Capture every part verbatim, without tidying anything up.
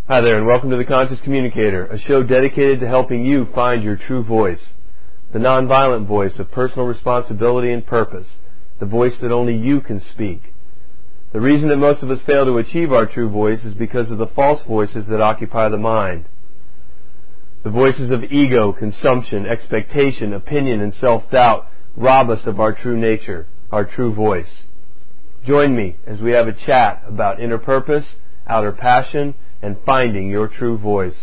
Hi there, and welcome to The Conscious Communicator, a show dedicated to helping you find your true voice, the nonviolent voice of personal responsibility and purpose, the voice that only you can speak. The reason that most of us fail to achieve our true voice is because of the false voices that occupy the mind. The voices of ego, consumption, expectation, opinion, and self-doubt rob us of our true nature, our true voice. Join me as we have a chat about inner purpose, outer passion, and finding your true voice.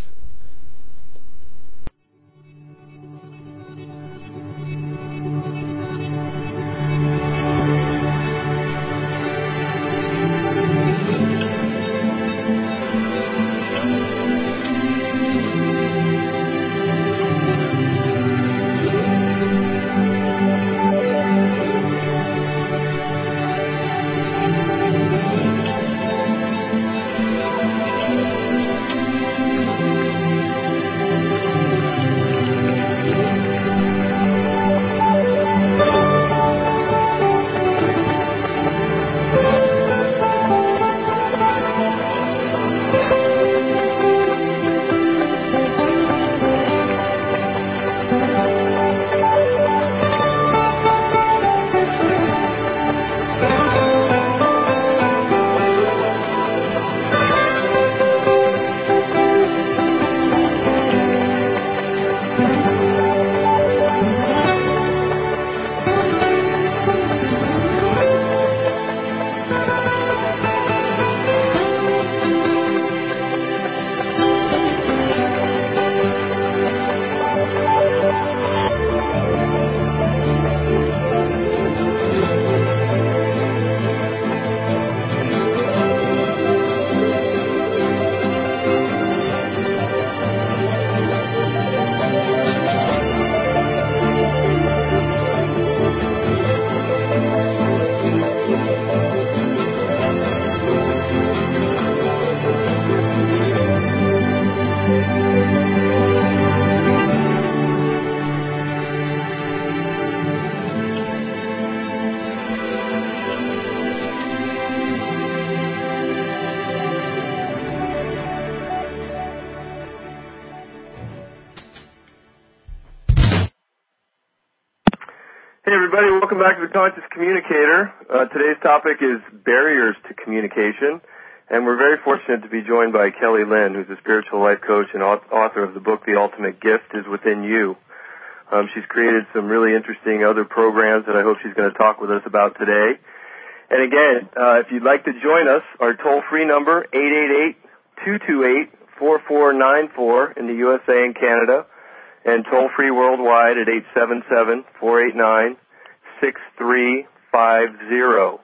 Hey everybody, welcome back to The Conscious Communicator. Uh, today's topic is barriers to communication, and we're very fortunate to be joined by Kelly Lynn, who's a spiritual life coach and author of the book The Ultimate Gift is Within You. Um, she's created some really interesting other programs that I hope she's going to talk with us about today. And again, uh, if you'd like to join us, our toll-free number, eight eight eight, two two eight, four four nine four in the U S A and Canada, and toll-free worldwide at eight seven seven, four eight nine, six three five zero.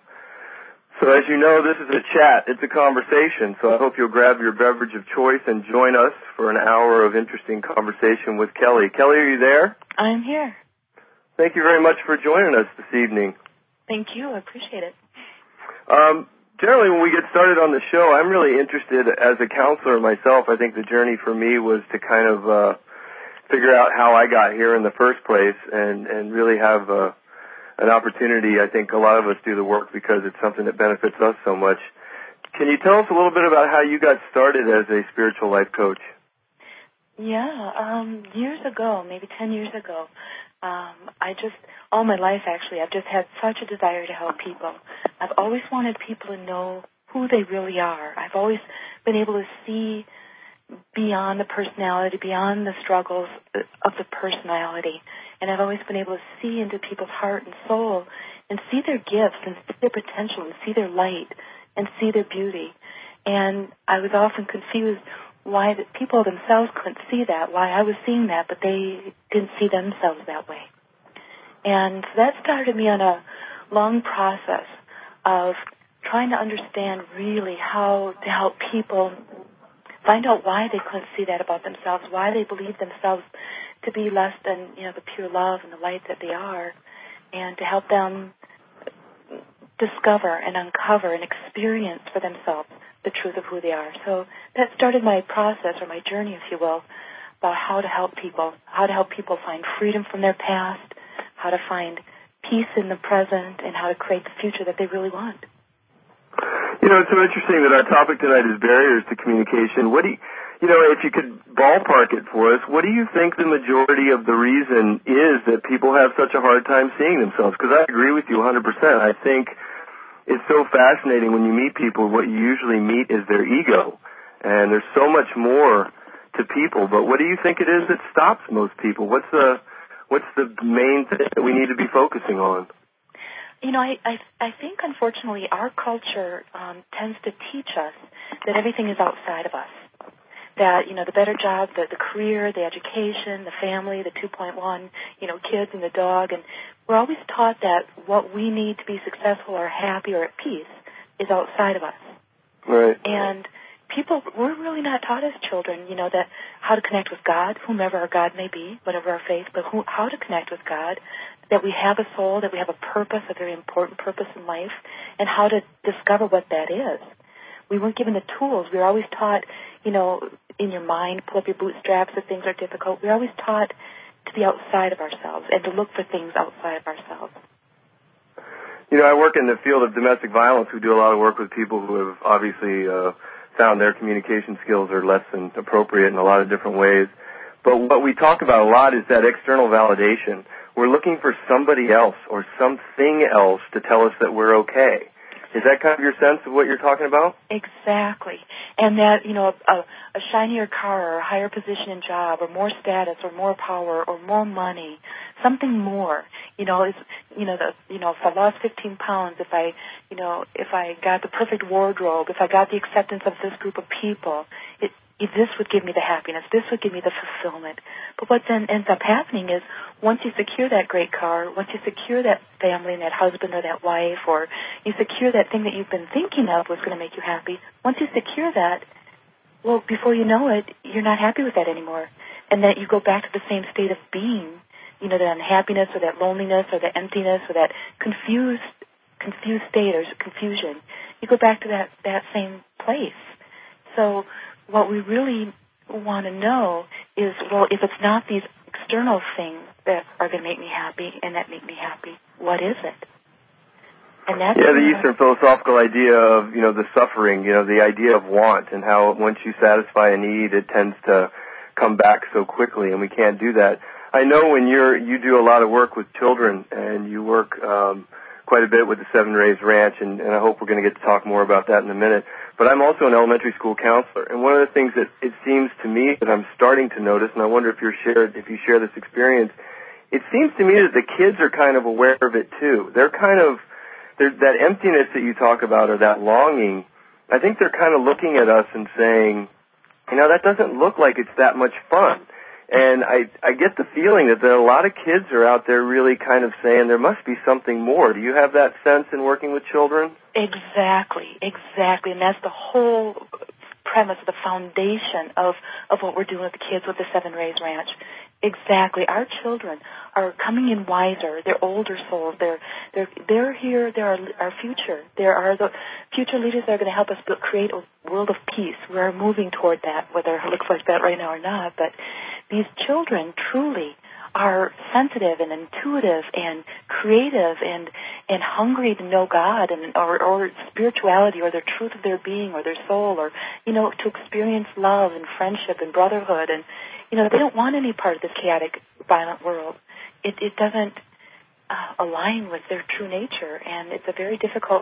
So as you know, this is a chat. It's a conversation. So I hope you'll grab your beverage of choice and join us for an hour of interesting conversation with Kelly. Kelly, are you there? I'm here. Thank you very much for joining us this evening. Thank you. I appreciate it. Um, generally, when we get started on the show, I'm really interested as a counselor myself. I think the journey for me was to kind of uh, figure out how I got here in the first place and, and really have uh, an opportunity. I think a lot of us do the work because it's something that benefits us so much. Can you tell us a little bit about how you got started as a spiritual life coach? Yeah, um, years ago, maybe ten years ago, um, I just, all my life actually, I've just had such a desire to help people. I've always wanted people to know who they really are. I've always been able to see beyond the personality, beyond the struggles of the personality. And I've always been able to see into people's heart and soul and see their gifts and see their potential and see their light and see their beauty. And I was often confused why the people themselves couldn't see that, why I was seeing that, but they didn't see themselves that way. And so that started me on a long process of trying to understand really how to help people find out why they couldn't see that about themselves, why they believe themselves to be less than, you know, the pure love and the light that they are, and to help them discover and uncover and experience for themselves the truth of who they are. So that started my process, or my journey, if you will, about how to help people, how to help people find freedom from their past, how to find peace in the present, and how to create the future that they really want. You know, it's so interesting that our topic tonight is barriers to communication. What do you, you know, if you could ballpark it for us, what do you think the majority of the reason is that people have such a hard time seeing themselves? Because I agree with you one hundred percent. I think it's so fascinating when you meet people, what you usually meet is their ego. And there's so much more to people. But what do you think it is that stops most people? What's the, what's the main thing that we need to be focusing on? You know, I, I, I think, unfortunately, our culture um, tends to teach us that everything is outside of us. That, you know, the better job, the, the career, the education, the family, the two point one, you know, kids and the dog. And we're always taught that what we need to be successful or happy or at peace is outside of us. Right. And people, we're really not taught as children, you know, that how to connect with God, whomever our God may be, whatever our faith, but who, how to connect with God, that we have a soul, that we have a purpose, a very important purpose in life, and how to discover what that is. We weren't given the tools. We were always taught, you know, in your mind, pull up your bootstraps if things are difficult. We were always taught to be outside of ourselves and to look for things outside of ourselves. You know, I work in the field of domestic violence. We do a lot of work with people who have obviously uh, found their communication skills are less than appropriate in a lot of different ways. But what we talk about a lot is that external validation. We're looking for somebody else or something else to tell us that we're okay. Is that kind of your sense of what you're talking about? Exactly. And that, you know, a, a shinier car or a higher position in job or more status or more power or more money, something more, you know, is, you know, the, you know, if I lost fifteen pounds, if I, you know, if I got the perfect wardrobe, if I got the acceptance of this group of people, it, it, this would give me the happiness, this would give me the fulfillment. But what then ends up happening is once you secure that great car, once you secure that family and that husband or that wife, or you secure that thing that you've been thinking of was going to make you happy, once you secure that, well, before you know it, you're not happy with that anymore. And that you go back to the same state of being, you know, that unhappiness or that loneliness or that emptiness or that confused confused state or confusion. You go back to that, that same place. So what we really want to know is, well, if it's not these external things that are going to make me happy and that make me happy, what is it? And that's yeah, the Eastern philosophical idea of, you know, the suffering, you know, the idea of want and how once you satisfy a need, it tends to come back so quickly, and we can't do that. I know when you're, you do a lot of work with children, and you work um, quite a bit with the Seven Rays Ranch, and, and I hope we're going to get to talk more about that in a minute. But I'm also an elementary school counselor, and one of the things that it seems to me that I'm starting to notice, and I wonder if you're shared, if you share this experience, it seems to me that the kids are kind of aware of it too. They're kind of, they're, that emptiness that you talk about, or that longing, I think they're kind of looking at us and saying, you know, that doesn't look like it's that much fun. And I, I get the feeling that there are a lot of kids are out there really kind of saying there must be something more. Do you have that sense in working with children? Exactly, exactly. And that's the whole premise, the foundation of, of what we're doing with the kids with the Seven Rays Ranch. Exactly. Our children are coming in wiser. They're older souls. They're they're they're here. They're our, our future. There are the future leaders that are going to help us build, create a world of peace. We're moving toward that, whether it looks like that right now or not. But these children truly are sensitive and intuitive and creative and and hungry to know God and or, or spirituality or the truth of their being or their soul, or, you know, to experience love and friendship and brotherhood. And, you know, they don't want any part of this chaotic, violent world. It, it doesn't uh, align with their true nature, and it's a very difficult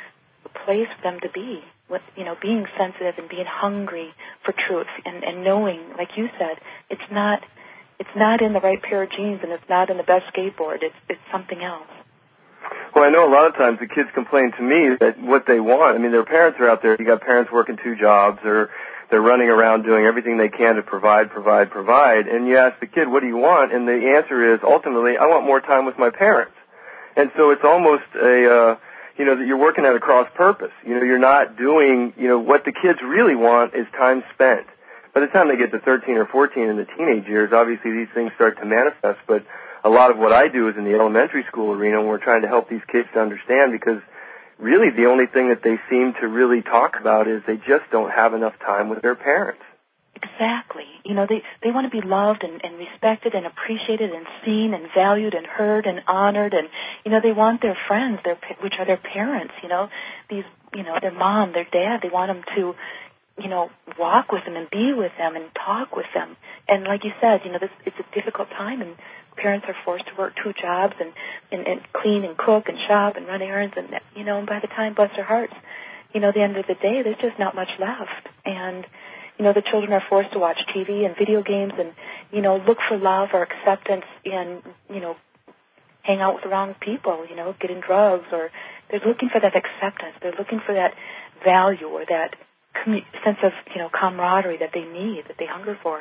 place for them to be, with, you know, being sensitive and being hungry for truth and, and knowing, like you said, it's not it's not in the right pair of jeans and it's not in the best skateboard. It's it's something else. Well, I know a lot of times the kids complain to me that what they want, I mean, their parents are out there. You got parents working two jobs, or they're running around doing everything they can to provide, provide, provide. And you ask the kid, what do you want? And the answer is, ultimately, I want more time with my parents. And so it's almost a, uh, you know, that you're working at a cross purpose. You know, you're not doing, you know, what the kids really want is time spent. By the time they get to thirteen or fourteen in the teenage years, obviously these things start to manifest. But a lot of what I do is in the elementary school arena, and we're trying to help these kids to understand, because really the only thing that they seem to really talk about is they just don't have enough time with their parents. Exactly. You know, they, they want to be loved and, and respected and appreciated and seen and valued and heard and honored. And, you know, they want their friends, their which are their parents, you know. These you know, their mom, their dad. They want them to, you know, walk with them and be with them and talk with them. And like you said, you know, this it's a difficult time, and parents are forced to work two jobs and, and, and clean and cook and shop and run errands, and, you know, and by the time, bless their hearts, you know, at the end of the day, there's just not much left. And, you know, the children are forced to watch T V and video games and, you know, look for love or acceptance in, you know, hang out with the wrong people, you know, get in drugs, or they're looking for that acceptance. They're looking for that value or that commu- sense of, you know, camaraderie that they need, that they hunger for.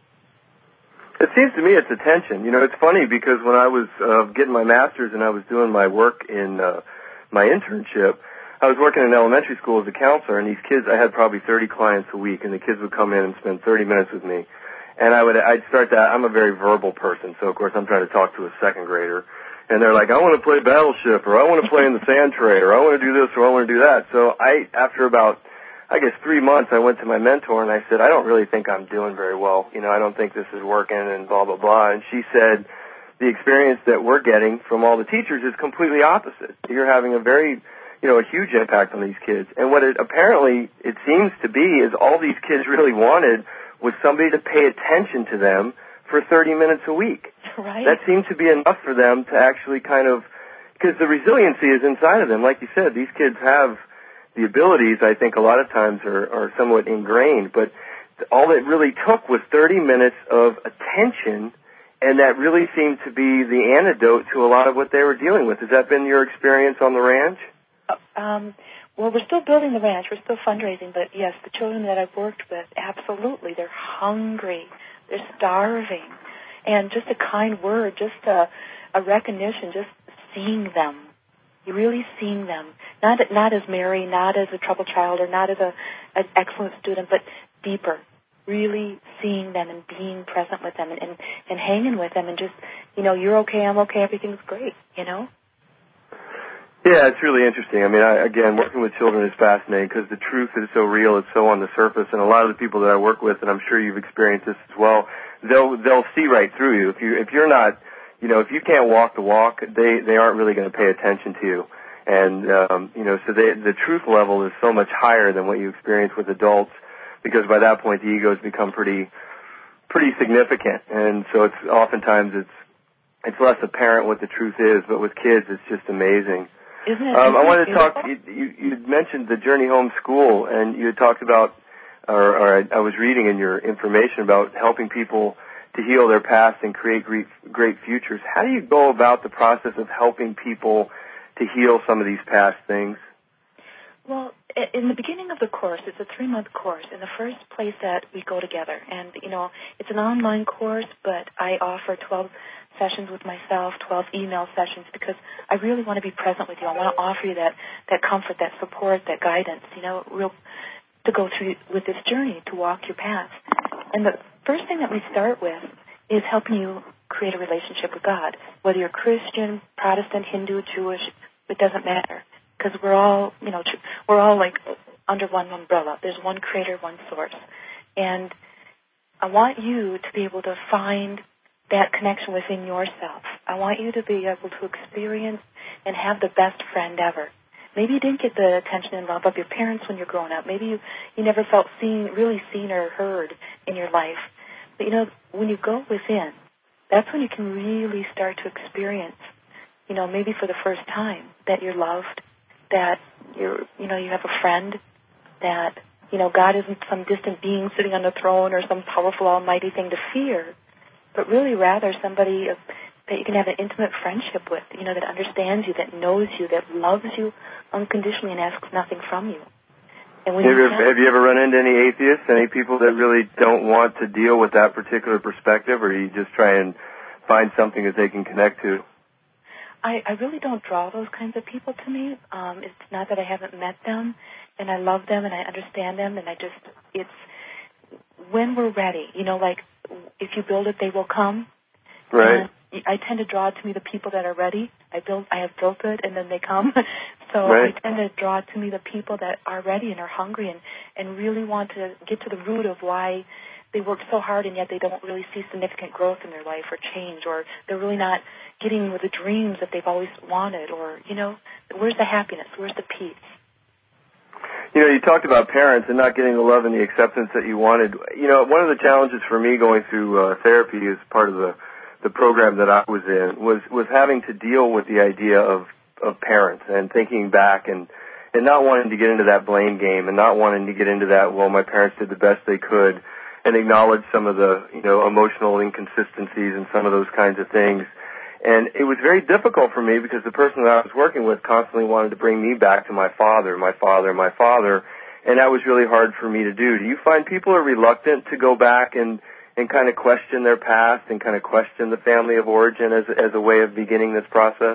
It seems to me it's attention. You know, it's funny because when I was uh, getting my master's and I was doing my work in uh, my internship, I was working in elementary school as a counselor, and these kids, I had probably thirty clients a week, and the kids would come in and spend thirty minutes with me. And I would, I'd start that, I'm a very verbal person, so of course I'm trying to talk to a second grader. And they're like, I want to play Battleship, or I want to play in the sand tray, or I want to do this, or I want to do that. So I, after about, I guess, three months, I went to my mentor and I said, I don't really think I'm doing very well. You know, I don't think this is working and blah, blah, blah. And she said, the experience that we're getting from all the teachers is completely opposite. You're having a very, you know, a huge impact on these kids. And what it apparently, it seems to be, is all these kids really wanted was somebody to pay attention to them for thirty minutes a week. Right. That seemed to be enough for them to actually kind of, because the resiliency is inside of them. Like you said, these kids have the abilities, I think a lot of times are, are somewhat ingrained, but all it really took was thirty minutes of attention, and that really seemed to be the antidote to a lot of what they were dealing with. Has that been your experience on the ranch? Um, well, we're still building the ranch. We're still fundraising, but yes, the children that I've worked with, absolutely, they're hungry. They're starving. And just a kind word, just a, a recognition, just seeing them. You're really seeing them. Not not as Mary, not as a troubled child, or not as a an excellent student, but deeper. Really seeing them and being present with them and, and, and hanging with them and just, you know, you're okay, I'm okay, everything's great, you know? Yeah, it's really interesting. I mean, I, again, working with children is fascinating because the truth is so real, it's so on the surface, and a lot of the people that I work with, and I'm sure you've experienced this as well, they'll they'll see right through you. If you if you're not, you know, if you can't walk the walk, they they aren't really going to pay attention to you, and um, you know, so they, the truth level is so much higher than what you experience with adults, because by that point the egos become pretty pretty significant, and so it's oftentimes it's it's less apparent what the truth is, but with kids it's just amazing. Isn't it, um, isn't I wanted to beautiful? talk. You, you, you mentioned the Journey Home School, and you had talked about, or, or I, I was reading in your information about helping people to heal their past and create great, great futures. How do you go about the process of helping people to heal some of these past things? Well, in the beginning of the course, it's a three-month course. In the first place that we go together, and you know, it's an online course, but I offer twelve sessions with myself, twelve email sessions, because I really want to be present with you. I want to offer you that, that comfort, that support, that guidance, you know, real, to go through with this journey, to walk your path. And the first thing that we start with is helping you create a relationship with God. Whether you're Christian, Protestant, Hindu, Jewish, it doesn't matter, because we're all, you know, we're all like under one umbrella. There's one creator, one source. And I want you to be able to find that connection within yourself. I want you to be able to experience and have the best friend ever. Maybe you didn't get the attention and love of your parents when you're growing up. Maybe you, you never felt seen, really seen or heard in your life. But, you know, when you go within, that's when you can really start to experience, you know, maybe for the first time, that you're loved, that you're, you know, you have a friend, that, you know, God isn't some distant being sitting on the throne or some powerful almighty thing to fear, but really rather somebody that you can have an intimate friendship with, you know, that understands you, that knows you, that loves you unconditionally and asks nothing from you. And when have, you you, have, have you ever run into any atheists, any people that really don't want to deal with that particular perspective, or you just try and find something that they can connect to? I, I really don't draw those kinds of people to me. Um, it's not that I haven't met them, and I love them, and I understand them, and I just, it's when we're ready, you know, like if you build it, they will come. Right. And I tend to draw to me the people that are ready. I build, I have built it, and then they come. So right. I tend to draw to me the people that are ready and are hungry and, and really want to get to the root of why they work so hard and yet they don't really see significant growth in their life or change, or they're really not getting with the dreams that they've always wanted, or, you know, where's the happiness? Where's the peace? You know, you talked about parents and not getting the love and the acceptance that you wanted. You know, one of the challenges for me going through uh, therapy as part of the, the program that I was in was, was having to deal with the idea of, of parents and thinking back and, and not wanting to get into that blame game and not wanting to get into that, well, my parents did the best they could, and acknowledge some of the, you know, emotional inconsistencies and some of those kinds of things. And it was very difficult for me because the person that I was working with constantly wanted to bring me back to my father, my father, my father, and that was really hard for me to do. Do you find people are reluctant to go back and, and kind of question their past and kind of question the family of origin as, as a way of beginning this process?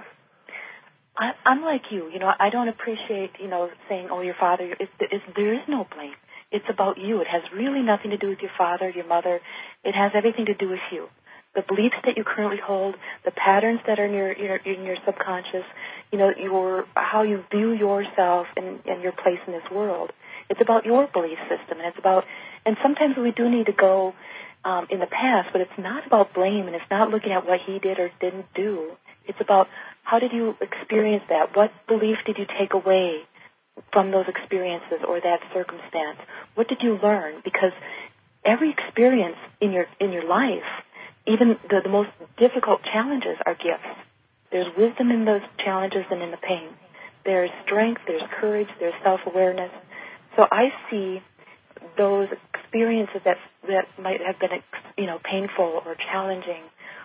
I, I'm like you. You know, I don't appreciate, you know, saying, oh, your father, it's, it's, there is no blame. It's about you. It has really nothing to do with your father, your mother. It has everything to do with you. The beliefs that you currently hold, the patterns that are in your, your in your subconscious, you know, your how you view yourself and, and your place in this world. It's about your belief system, and it's about. And sometimes we do need to go um, in the past, but it's not about blame, and it's not looking at what he did or didn't do. It's about how did you experience that? What belief did you take away from those experiences or that circumstance? What did you learn? Because every experience in your in your life, even the, the most difficult challenges, are gifts. There's wisdom in those challenges and in the pain. There's strength, there's courage, there's self-awareness. So I see those experiences that that might have been, you know, painful or challenging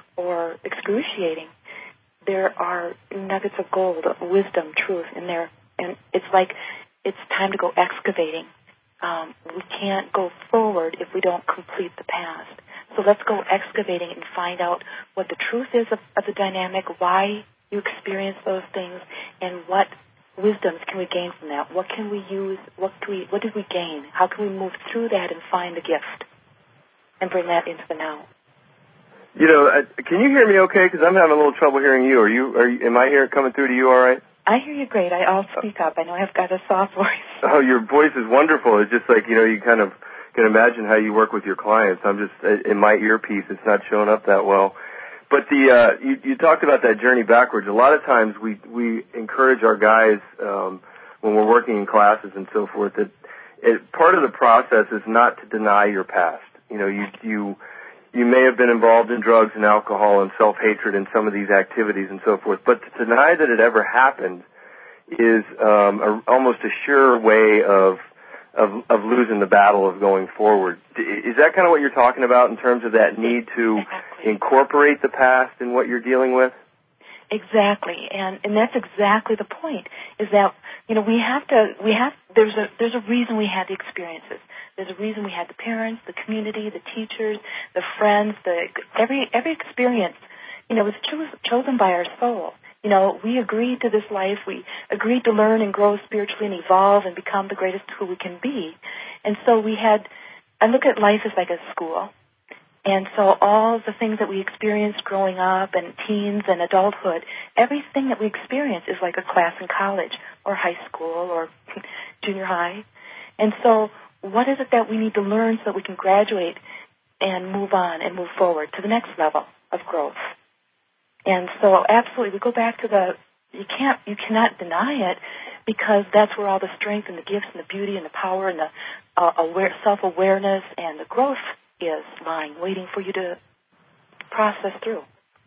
or excruciating. There are nuggets of gold, of wisdom, truth in there, and it's like it's time to go excavating. Um, we can't go forward if we don't complete the past. So let's go excavating and find out what the truth is of, of the dynamic, why you experience those things, and what wisdoms can we gain from that? What can we use? What can we? What did we gain? How can we move through that and find the gift and bring that into the now? You know, uh, can you hear me okay? Because I'm having a little trouble hearing you. Are you? Are you? Am I here coming through to you all right? I hear you great. I, I'll speak up. I know I've got a soft voice. Oh, your voice is wonderful. It's just like, you know, you kind of can imagine how you work with your clients. I'm just, in my earpiece, it's not showing up that well. But the, uh, you, you talked about that journey backwards. A lot of times we, we encourage our guys, um, when we're working in classes and so forth, that it, part of the process is not to deny your past. You know, you, you, you may have been involved in drugs and alcohol and self-hatred and some of these activities and so forth, but to deny that it ever happened is um, a, almost a sure way of, of of losing the battle of going forward. Is that kind of what you're talking about in terms of that need to exactly. incorporate the past in what you're dealing with? Exactly, and and that's exactly the point. Is that, you know, we have to we have there's a there's a reason we had the experiences. There's a reason we had the parents, the community, the teachers, the friends, the every every experience, you know, was cho- chosen by our soul. You know, we agreed to this life. We agreed to learn and grow spiritually and evolve and become the greatest who we can be. And so we had, I look at life as like a school. And so all the things that we experienced growing up and teens and adulthood, everything that we experience is like a class in college or high school or junior high. And so what is it that we need to learn so that we can graduate and move on and move forward to the next level of growth? And so absolutely, we go back to the, you can't, you cannot deny it, because that's where all the strength and the gifts and the beauty and the power and the uh, aware, self-awareness and the growth is lying, waiting for you to process through.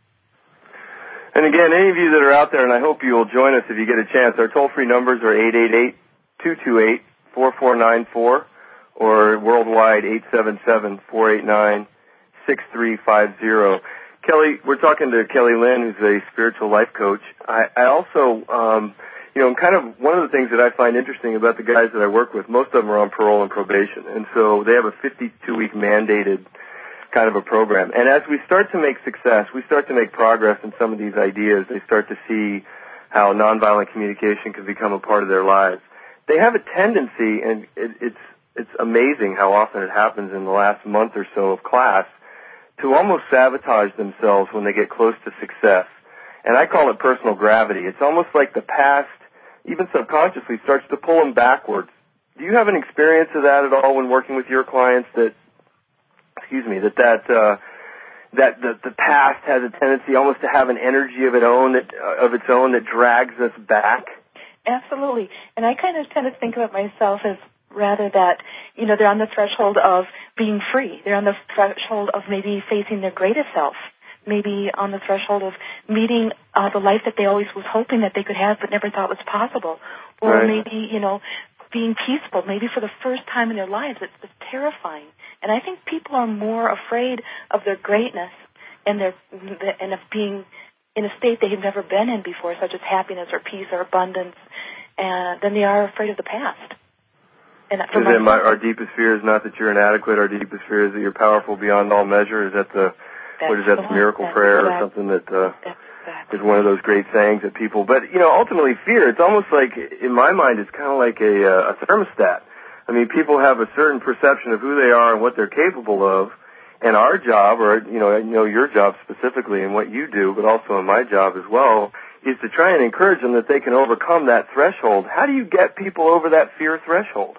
And again, any of you that are out there, and I hope you will join us if you get a chance, our toll-free numbers are eight eight eight, two two eight, four four nine four or worldwide eight seven seven, four eight nine, six three five zero. Kelly, we're talking to Kelly Lynn, who's a spiritual life coach. I, I also, um, you know, kind of one of the things that I find interesting about the guys that I work with, most of them are on parole and probation, and so they have a fifty-two week mandated kind of a program. And as we start to make success, we start to make progress in some of these ideas, they start to see how nonviolent communication can become a part of their lives. They have a tendency, and it, it's it's amazing how often it happens in the last month or so of class, to almost sabotage themselves when they get close to success. And I call it personal gravity. It's almost like the past, even subconsciously, starts to pull them backwards. Do you have an experience of that at all when working with your clients, that, excuse me, that that uh, that the, the past has a tendency almost to have an energy of its own that uh, of its own that drags us back? Absolutely. And I kind of tend to think about myself as rather that, you know, they're on the threshold of being free. They're on the threshold of maybe facing their greatest self, maybe on the threshold of meeting uh, the life that they always was hoping that they could have but never thought was possible. Or right. maybe, you know, being peaceful, maybe for the first time in their lives. It's, it's terrifying. And I think people are more afraid of their greatness and their and of being in a state they have never been in before, such as happiness or peace or abundance, and than they are afraid of the past. And is it my, our deepest fear is not that you're inadequate. Our deepest fear is that you're powerful beyond all measure. Is that the what is that the miracle that's prayer exactly, or something that uh, exactly. is one of those great sayings that people. But you know, ultimately, fear. It's almost like in my mind, it's kind of like a, uh, a thermostat. I mean, people have a certain perception of who they are and what they're capable of. And our job, or you know, I know your job specifically and what you do, but also in my job as well, is to try and encourage them that they can overcome that threshold. How do you get people over that fear threshold?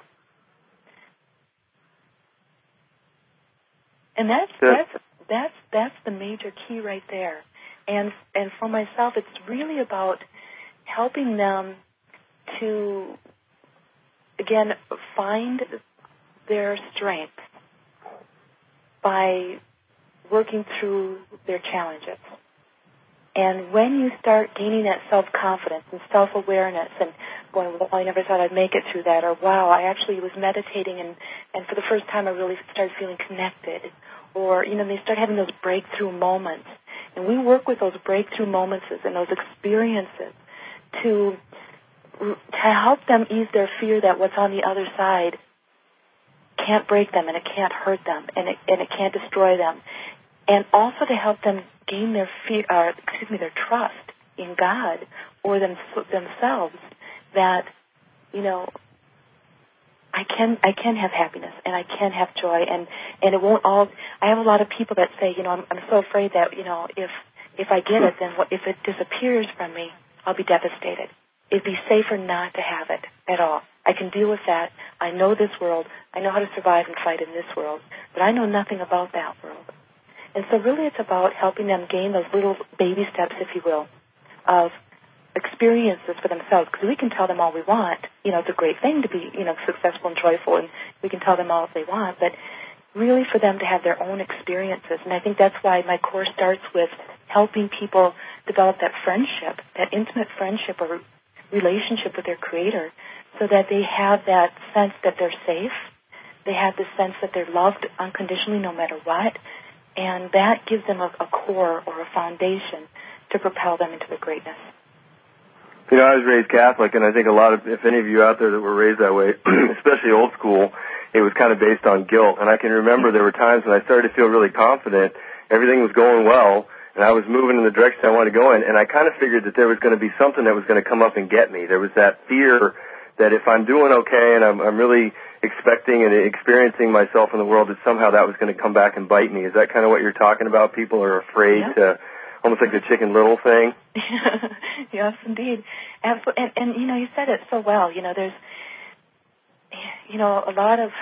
And that's that's that's that's the major key right there. And and for myself, it's really about helping them to again find their strength by working through their challenges. And when you start gaining that self-confidence and self-awareness and going, well, I never thought I'd make it through that, or wow, I actually was meditating and, and for the first time I really started feeling connected, or, you know, they start having those breakthrough moments. And we work with those breakthrough moments and those experiences to, to help them ease their fear that what's on the other side can't break them and it can't hurt them and it, and it can't destroy them. And also to help them gain their fear, uh, excuse me, their trust in God or them, themselves that, you know, I can I can have happiness and I can have joy and, and it won't all. I have a lot of people that say, you know, I'm, I'm so afraid that, you know, if if I get it, then what, if it disappears from me, I'll be devastated. It'd be safer not to have it at all. I can deal with that. I know this world. I know how to survive and fight in this world, but I know nothing about that world. And so really it's about helping them gain those little baby steps, if you will, of experiences for themselves, because we can tell them all we want. You know, it's a great thing to be, you know, successful and joyful, and we can tell them all they want, but really for them to have their own experiences. And I think that's why my course starts with helping people develop that friendship, that intimate friendship or relationship with their Creator, so that they have that sense that they're safe, they have the sense that they're loved unconditionally no matter what, and that gives them a, a core or a foundation to propel them into their greatness. You know, I was raised Catholic, and I think a lot of, if any of you out there that were raised that way, especially old school, it was kind of based on guilt. And I can remember there were times when I started to feel really confident, everything was going well, and I was moving in the direction I wanted to go in, and I kind of figured that there was going to be something that was going to come up and get me. There was that fear that if I'm doing okay and I'm, I'm really expecting and experiencing myself in the world, that somehow that was going to come back and bite me. Is that kind of what you're talking about? People are afraid yeah. to, almost like the Chicken Little thing? Yes, indeed. Absolutely. And, and, you know, you said it so well. You know, there's, you know, a lot of,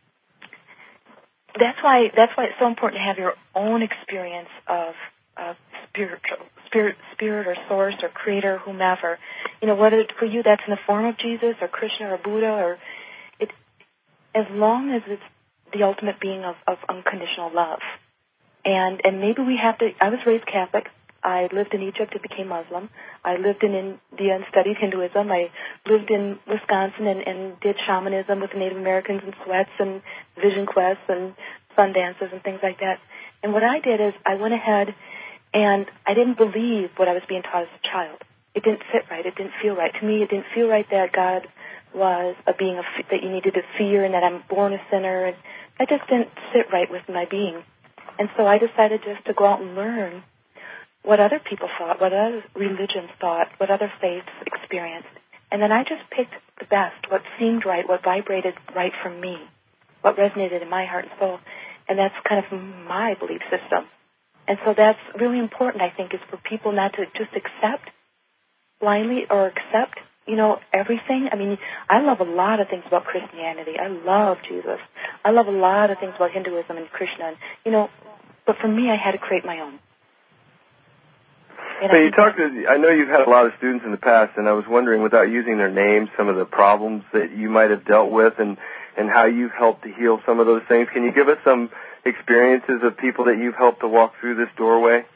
that's why, that's why it's so important to have your own experience of, of spiritual, spirit, spirit or source or creator, whomever. You know, whether for you that's in the form of Jesus or Krishna or Buddha, or it, as long as it's the ultimate being of, of unconditional love. And and maybe we have to, I was raised Catholic. I lived in Egypt and became Muslim. I lived in India and studied Hinduism. I lived in Wisconsin and, and did shamanism with the Native Americans and sweats and vision quests and sun dances and things like that. And what I did is I went ahead and I didn't believe what I was being taught as a child. It didn't fit right. It didn't feel right. To me, it didn't feel right that God was a being of, that you needed to fear and that I'm born a sinner. And that just didn't sit right with my being. And so I decided just to go out and learn what other people thought, what other religions thought, what other faiths experienced. And then I just picked the best, what seemed right, what vibrated right for me, what resonated in my heart and soul. And that's kind of my belief system. And so that's really important, I think, is for people not to just accept blindly or accept, you know, everything. I mean, I love a lot of things about Christianity. I love Jesus. I love a lot of things about Hinduism and Krishna. And, you know, but for me, I had to create my own. And so I you talked to, I know you've had a lot of students in the past, and I was wondering, without using their names, some of the problems that you might have dealt with and, and how you've helped to heal some of those things. Can you give us some experiences of people that you've helped to walk through this doorway?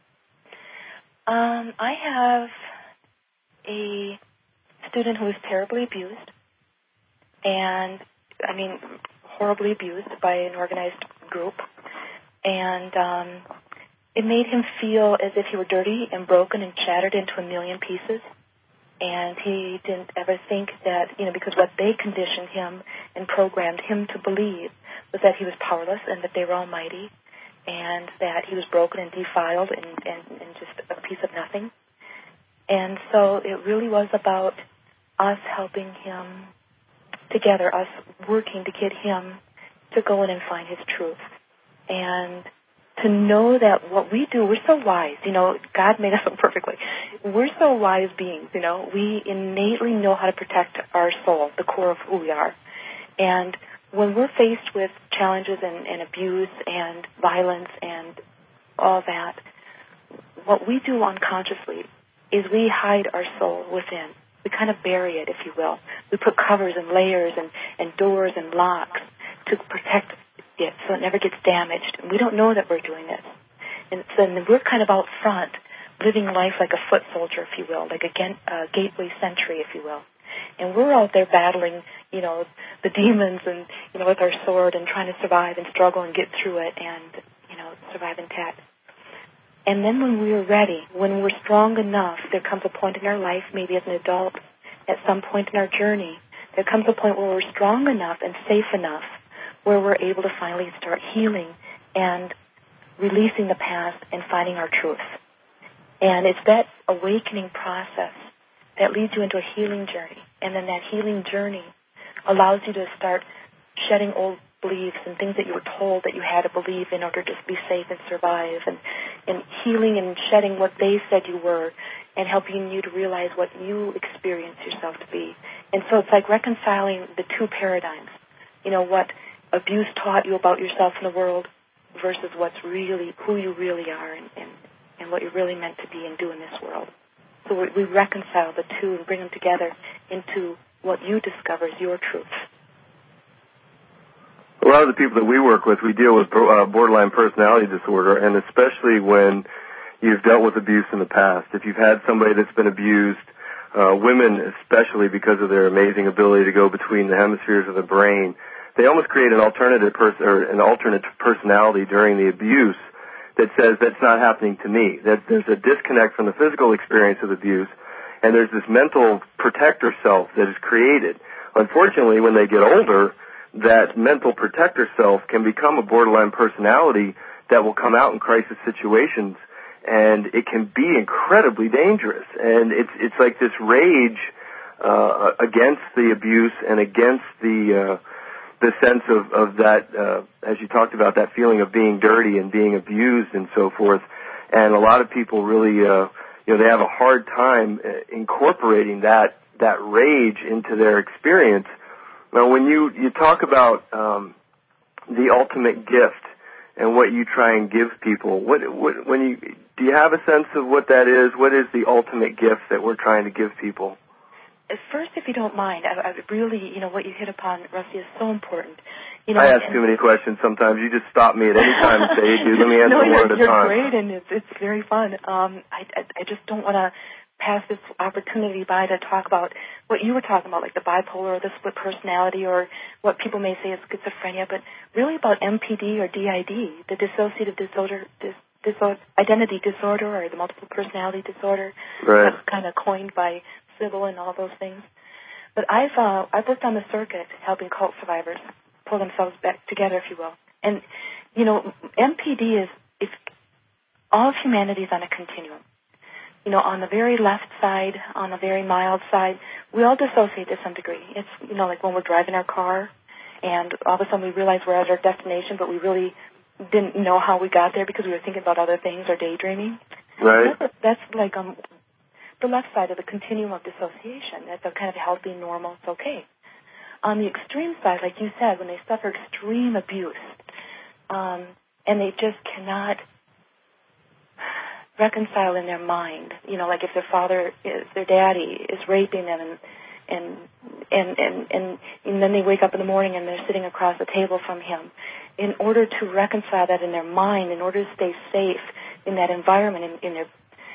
Um, I have a student who was terribly abused, and, I mean, horribly abused by an organized group, and um, it made him feel as if he were dirty and broken and shattered into a million pieces, and he didn't ever think that, you know, because what they conditioned him and programmed him to believe was that he was powerless and that they were almighty, and that he was broken and defiled and, and, and just a piece of nothing. And so it really was about us helping him together, us working to get him to go in and find his truth. And to know that what we do, we're so wise. You know, God made us so perfectly. We're so wise beings, you know. We innately know how to protect our soul, the core of who we are. And when we're faced with challenges and, and abuse and violence and all that, what we do unconsciously is we hide our soul within. We kind of bury it, if you will. We put covers and layers and, and doors and locks to protect it so it never gets damaged. And we don't know that we're doing this. And so then we're kind of out front, living life like a foot soldier, if you will, like a uh, gateway sentry, if you will. And we're out there battling, you know, the demons and, you know, with our sword and trying to survive and struggle and get through it and, you know, survive intact. And then when we are ready, when we're strong enough, there comes a point in our life, maybe as an adult, at some point in our journey, there comes a point where we're strong enough and safe enough where we're able to finally start healing and releasing the past and finding our truth. And it's that awakening process that leads you into a healing journey. And then that healing journey allows you to start shedding old beliefs and things that you were told that you had to believe in order to be safe and survive, and, and healing and shedding what they said you were and helping you to realize what you experience yourself to be. And so it's like reconciling the two paradigms, you know, what abuse taught you about yourself in the world versus what's really, who you really are and, and, and what you're really meant to be and do in this world. So we, we reconcile the two and bring them together into what you discover is your truth. A lot of the people that we work with, we deal with uh, borderline personality disorder, and especially when you've dealt with abuse in the past. If you've had somebody that's been abused, uh, women especially, because of their amazing ability to go between the hemispheres of the brain, they almost create an alternative pers- or an alternate personality during the abuse that says that's not happening to me. That there's a disconnect from the physical experience of abuse, and there's this mental protector self that is created. Unfortunately, when they get older, that mental protector self can become a borderline personality that will come out in crisis situations, and it can be incredibly dangerous. And it's it's like this rage uh, against the abuse and against the uh, the sense of of that, uh, as you talked about, that feeling of being dirty and being abused and so forth. And a lot of people really, uh, you know, they have a hard time incorporating that that rage into their experience. Now, when you, you talk about um, the ultimate gift and what you try and give people, what, what when you do you have a sense of what that is? What is the ultimate gift that we're trying to give people? At first, if you don't mind, I, I really, you know, what you hit upon, Rusty, is so important. You know, I ask too many questions sometimes. You just stop me at any time and say, hey, dude, let me answer no, one you're, at a you're time. You're great, and it's, it's very fun. Um, I, I, I just don't want to pass this opportunity by to talk about what you were talking about, like the bipolar or the split personality, or what people may say is schizophrenia, but really about M P D or D I D, the dissociative disorder, dis, disorder, identity disorder, or the multiple personality disorder. Right. That's kind of coined by Sybil and all those things. But I've uh, I've worked on the circuit helping cult survivors pull themselves back together, if you will. And you know, M P D is is all of humanity is on a continuum. You know, on the very left side, on the very mild side, we all dissociate to some degree. It's, you know, like when we're driving our car and all of a sudden we realize we're at our destination, but we really didn't know how we got there because we were thinking about other things or daydreaming. Right. That's, that's like um, the left side of the continuum of dissociation. That's a kind of healthy, normal, it's okay. On the extreme side, like you said, when they suffer extreme abuse, um, and they just cannot reconcile in their mind. You know, like if their father, is, their daddy is raping them and and, and, and, and, and then they wake up in the morning and they're sitting across the table from him. In order to reconcile that in their mind, in order to stay safe in that environment, in, in their,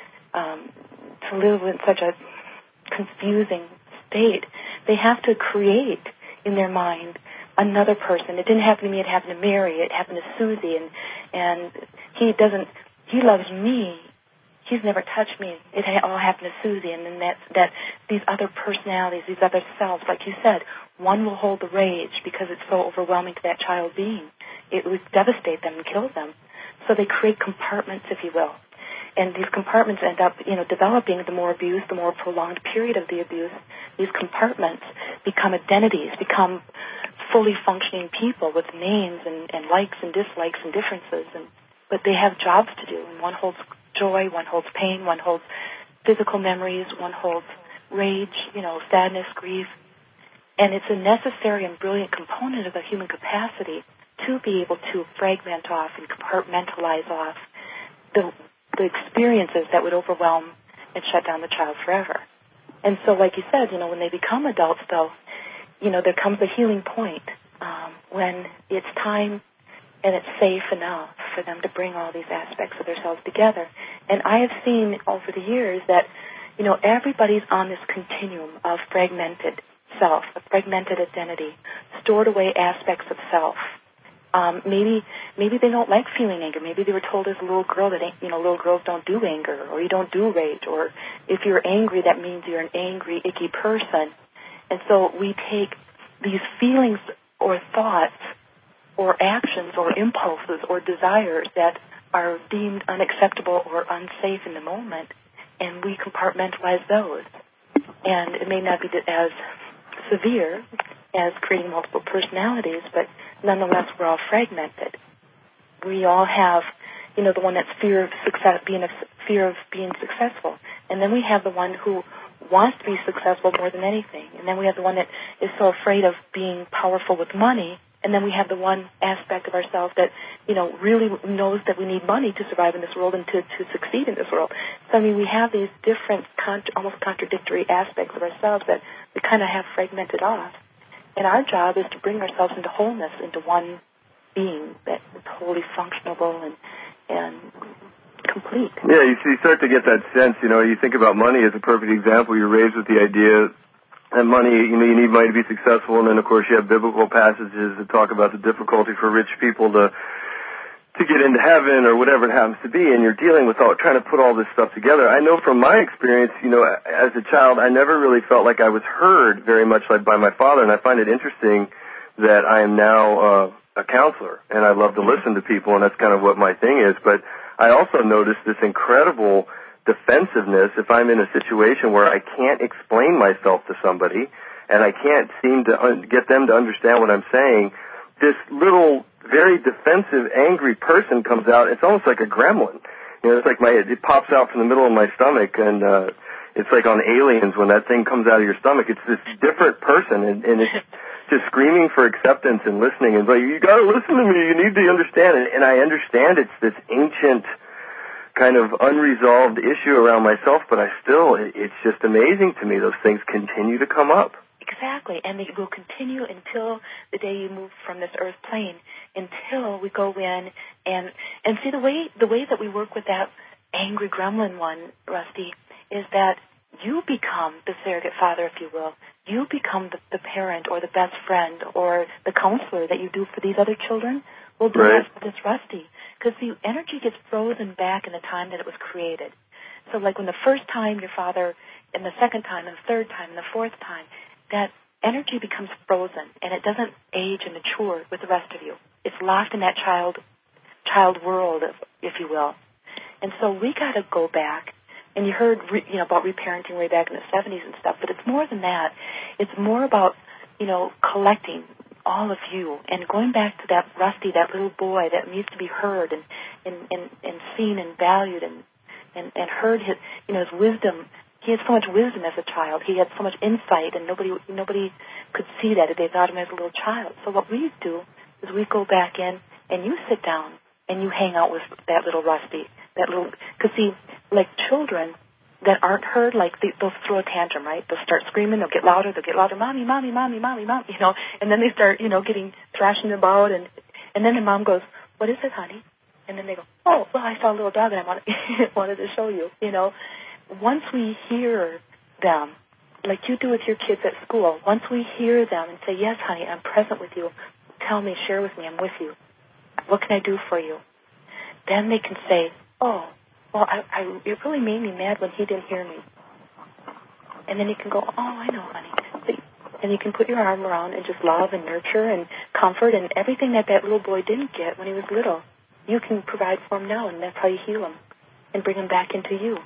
um, to live in such a confusing state, they have to create in their mind another person. It didn't happen to me, it happened to Mary, it happened to Susie, and, and he doesn't, he loves me. He's never touched me. It all happened to Susie, and then that, that these other personalities, these other selves, like you said, one will hold the rage because it's so overwhelming to that child being. It would devastate them and kill them. So they create compartments, if you will. And these compartments end up, you know, developing the more abuse, the more prolonged period of the abuse. These compartments become identities, become fully functioning people with names and, and likes and dislikes and differences. And, but they have jobs to do, and one holds joy, one holds pain, one holds physical memories, one holds rage, you know, sadness, grief. And it's a necessary and brilliant component of the human capacity to be able to fragment off and compartmentalize off the, the experiences that would overwhelm and shut down the child forever. And so, like you said, you know, when they become adults, though, you know, there comes a healing point um, when it's time and it's safe enough for them to bring all these aspects of themselves together. And I have seen over the years that, you know, everybody's on this continuum of fragmented self, a fragmented identity, stored away aspects of self. Um, maybe maybe they don't like feeling anger. Maybe they were told as a little girl that, you know, little girls don't do anger, or you don't do rage, or if you're angry, that means you're an angry, icky person. And so we take these feelings or thoughts or actions or impulses or desires that are deemed unacceptable or unsafe in the moment, and we compartmentalize those. And it may not be as severe as creating multiple personalities, but nonetheless we're all fragmented. We all have, you know, the one that's fear of success, being a fear of being successful, and then we have the one who wants to be successful more than anything, and then we have the one that is so afraid of being powerful with money. And then we have the one aspect of ourselves that, you know, really knows that we need money to survive in this world and to, to succeed in this world. So, I mean, we have these different, contra- almost contradictory aspects of ourselves that we kind of have fragmented off. And our job is to bring ourselves into wholeness, into one being that is wholly functionable and, and complete. Yeah, you, you start to get that sense, you know, you think about money as a perfect example. You're raised with the idea and money, you know, you need money to be successful, and then, of course, you have biblical passages that talk about the difficulty for rich people to to get into heaven or whatever it happens to be, and you're dealing with all, trying to put all this stuff together. I know from my experience, you know, as a child, I never really felt like I was heard very much like by my father, and I find it interesting that I am now uh, a counselor, and I love to listen to people, and that's kind of what my thing is, but I also noticed this incredible defensiveness if I'm in a situation where I can't explain myself to somebody and I can't seem to un- get them to understand what I'm saying. This little, very defensive, angry person comes out. It's almost like a gremlin. You know, it's like my, it pops out from the middle of my stomach, and uh, it's like on Aliens when that thing comes out of your stomach. It's this different person, and, and it's just screaming for acceptance and listening. And like, you got to listen to me. You need to understand it. And I understand it's this ancient kind of unresolved issue around myself, but I still, it's just amazing to me. Those things continue to come up. Exactly, and they will continue until the day you move from this earth plane, until we go in and and see the way the way that we work with that angry gremlin one, Rusty, is that you become the surrogate father, if you will. You become the, the parent or the best friend or the counselor that you do for these other children. We'll do right. that for this Rusty. Because the energy gets frozen back in the time that it was created. So like when the first time your father, and the second time, and the third time, and the fourth time, that energy becomes frozen, and it doesn't age and mature with the rest of you. It's locked in that child child world, if you will. And so we got to go back, and you heard re, you know about reparenting way back in the seventies and stuff, but it's more than that. It's more about, you know, collecting all of you, and going back to that Rusty, that little boy that needs to be heard and and, and, and seen and valued and, and, and heard his, you know, his wisdom. He had so much wisdom as a child. He had so much insight, and nobody nobody could see that if they thought him as a little child. So what we do is we go back in, and you sit down, and you hang out with that little Rusty, that little, because see, like children that aren't heard, like they, they'll throw a tantrum, right? They'll start screaming, they'll get louder, they'll get louder, mommy, mommy, mommy, mommy, mommy, you know, and then they start, you know, getting thrashing about, and and then the mom goes, what is it, honey? And then they go, oh, well, I saw a little dog and I wanted, wanted to show you, you know. Once we hear them, like you do with your kids at school, once we hear them and say, yes, honey, I'm present with you, tell me, share with me, I'm with you. What can I do for you? Then they can say, oh, well, I, I, it really made me mad when he didn't hear me. And then you can go, oh, I know, honey. And you can put your arm around and just love and nurture and comfort and everything that that little boy didn't get when he was little, you can provide for him now, and that's how you heal him and bring him back into you.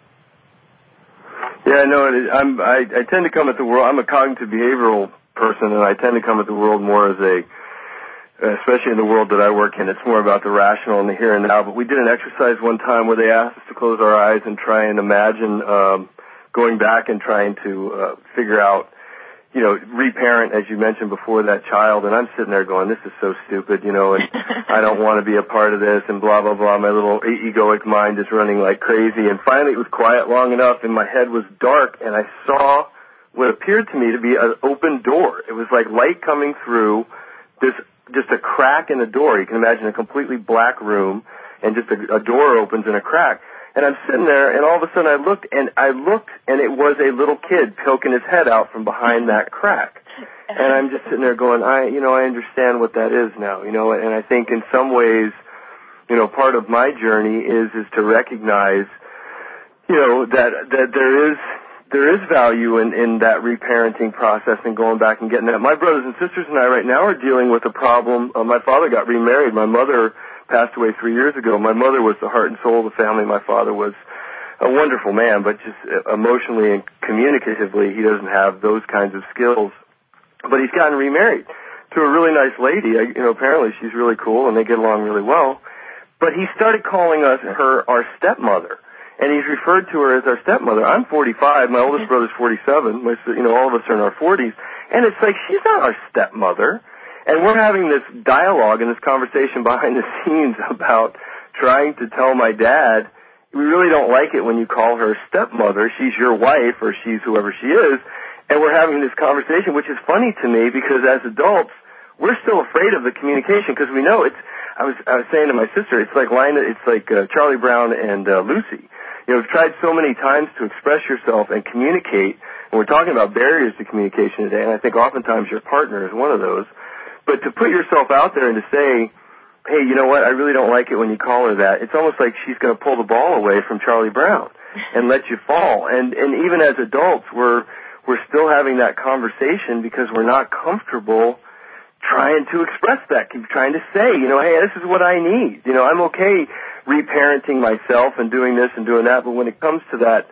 Yeah, no, it is, I'm, I, I tend to come at the world, I'm a cognitive behavioral person, and I tend to come at the world more as a, especially in the world that I work in, it's more about the rational and the here and now. But we did an exercise one time where they asked us to close our eyes and try and imagine um, going back and trying to uh, figure out, you know, reparent, as you mentioned before, that child. And I'm sitting there going, this is so stupid, you know, and I don't want to be a part of this and blah, blah, blah. My little egoic mind is running like crazy. And finally it was quiet long enough and my head was dark and I saw what appeared to me to be an open door. It was like light coming through this, just a crack in the door. You can imagine a completely black room and just a, a door opens in a crack. And I'm sitting there, and all of a sudden I looked, and I looked, and it was a little kid poking his head out from behind that crack. And I'm just sitting there going, I, you know, I understand what that is now, you know, and I think in some ways, you know, part of my journey is, is to recognize, you know, that, that there is, there is value in, in that reparenting process and going back and getting that. My brothers and sisters and I right now are dealing with a problem. Uh, my father got remarried. My mother passed away three years ago. My mother was the heart and soul of the family. My father was a wonderful man, but just emotionally and communicatively, he doesn't have those kinds of skills. But he's gotten remarried to a really nice lady. I, you know, apparently she's really cool and they get along really well. But he started calling us her our stepmother, and he's referred to her as our stepmother. I'm forty-five. My oldest brother's forty-seven. My, you know, all of us are in our forties, and it's like she's not our stepmother. And we're having this dialogue and this conversation behind the scenes about trying to tell my dad, we really don't like it when you call her stepmother. She's your wife, or she's whoever she is. And we're having this conversation, which is funny to me because as adults, we're still afraid of the communication because we know it's, I was, I was saying to my sister, it's like line, it's like uh, Charlie Brown and uh, Lucy. You know, we've tried so many times to express yourself and communicate, and we're talking about barriers to communication today, and I think oftentimes your partner is one of those. But to put yourself out there and to say, hey, you know what, I really don't like it when you call her that, it's almost like she's going to pull the ball away from Charlie Brown and let you fall. And and even as adults, we're we're still having that conversation because we're not comfortable trying to express that, keep trying to say, you know, hey, this is what I need. You know, I'm okay reparenting myself and doing this and doing that, but when it comes to that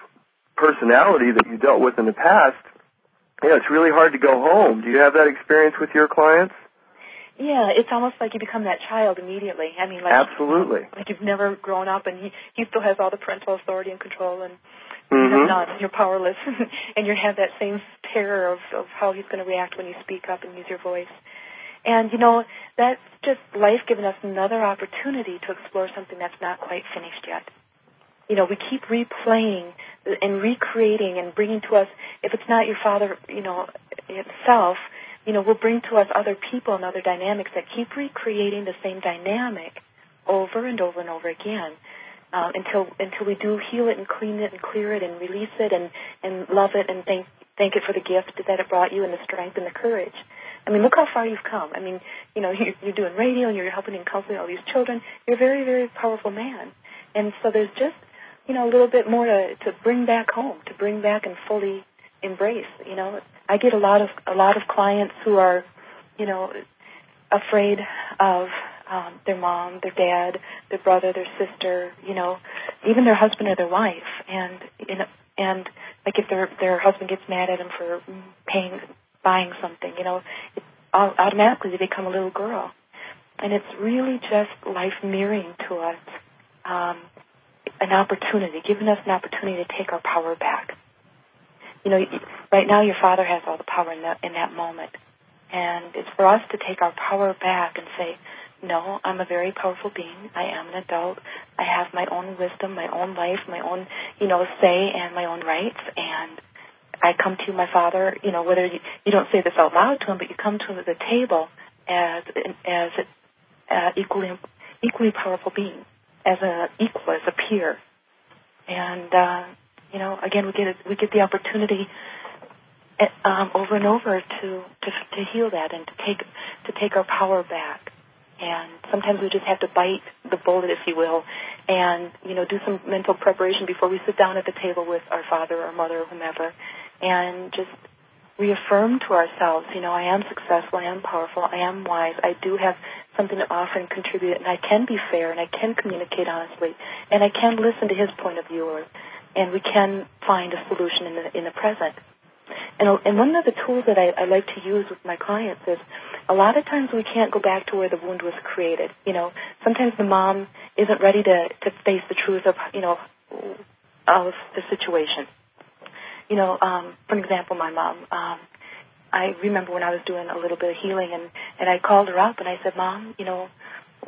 personality that you dealt with in the past, yeah, it's really hard to go home. Do you have that experience with your clients? Yeah, it's almost like you become that child immediately. I mean, like absolutely, um, like you've never grown up, and he he still has all the parental authority and control, and mm-hmm. you have none. You're powerless, and you have that same terror of of how he's going to react when you speak up and use your voice. And you know, that's just life giving us another opportunity to explore something that's not quite finished yet. You know, we keep replaying and recreating and bringing to us, if it's not your father, you know, itself, you know, we'll bring to us other people and other dynamics that keep recreating the same dynamic over and over and over again uh, until until we do heal it and clean it and clear it and release it and, and love it and thank thank it for the gift that it brought you and the strength and the courage. I mean, look how far you've come. I mean, you know, you're, you're doing radio and you're helping and counseling all these children. You're a very, very powerful man. And so there's just, you know, a little bit more to, to bring back home, to bring back and fully embrace. You know, I get a lot of a lot of clients who are, you know, afraid of um, their mom, their dad, their brother, their sister, you know, even their husband or their wife, and you know, and like if their their husband gets mad at them for paying, buying something, you know, it, automatically they become a little girl, and it's really just life mirroring to us. Um, an opportunity, giving us an opportunity to take our power back. You know, right now your father has all the power in that, in that moment. And it's for us to take our power back and say, no, I'm a very powerful being. I am an adult. I have my own wisdom, my own life, my own, you know, say and my own rights. And I come to my father, you know, whether you, you don't say this out loud to him, but you come to him at the table as as an equally equally powerful being, as an equal, as a peer. And uh, you know, again, we get we get the opportunity um, over and over to, to to heal that and to take to take our power back. And sometimes we just have to bite the bullet, if you will, and, you know, do some mental preparation before we sit down at the table with our father or mother or whomever, and just reaffirm to ourselves, you know, I am successful, I am powerful, I am wise, I do have something to offer and contribute, and I can be fair, and I can communicate honestly, and I can listen to his point of view, or, and we can find a solution in the, in the present. And, and one of the tools that I, I like to use with my clients is a lot of times we can't go back to where the wound was created. You know, sometimes the mom isn't ready to, to face the truth of, you know, of the situation. You know, um, for example, my mom, um, I remember when I was doing a little bit of healing, and, and I called her up and I said, Mom, you know,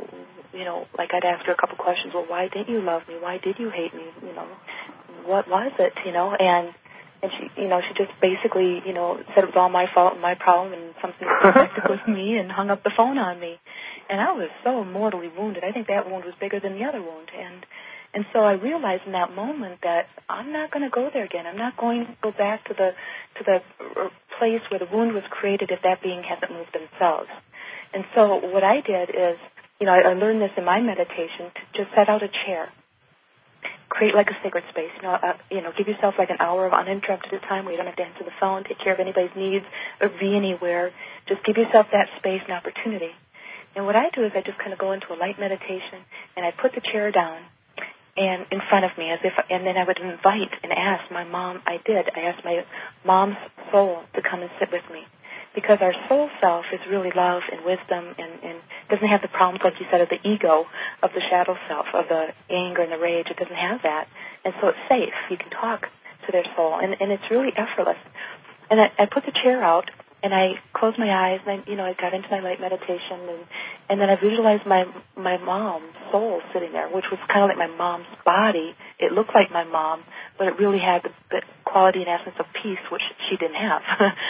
you know, like I'd asked her a couple questions. Well, why didn't you love me? Why did you hate me? You know, what was it? You know, and And she, you know, she just basically, you know, said it was all my fault and my problem and something was connected with me and hung up the phone on me. And I was so mortally wounded. I think that wound was bigger than the other wound. And and so I realized in that moment that I'm not going to go there again. I'm not going to go back to the to the place where the wound was created if that being hasn't moved themselves. And so what I did is, you know, I, I learned this in my meditation to just set out a chair. Create like a sacred space, you know, uh, you know, give yourself like an hour of uninterrupted time where you don't have to answer the phone, take care of anybody's needs, or be anywhere. Just give yourself that space and opportunity. And what I do is I just kind of go into a light meditation, and I put the chair down and in front of me, as if, and then I would invite and ask my mom. I did. I asked my mom's soul to come and sit with me, because our soul self is really love and wisdom and, and doesn't have the problems, like you said, of the ego, of the shadow self, of the anger and the rage. It doesn't have that. And so it's safe. You can talk to their soul, and, and it's really effortless. And I, I put the chair out, and I closed my eyes, and I, you know, I got into my light meditation, and, and then I visualized my my mom's soul sitting there, which was kind of like my mom's body. It looked like my mom, but it really had the, the quality and essence of peace, which she didn't have.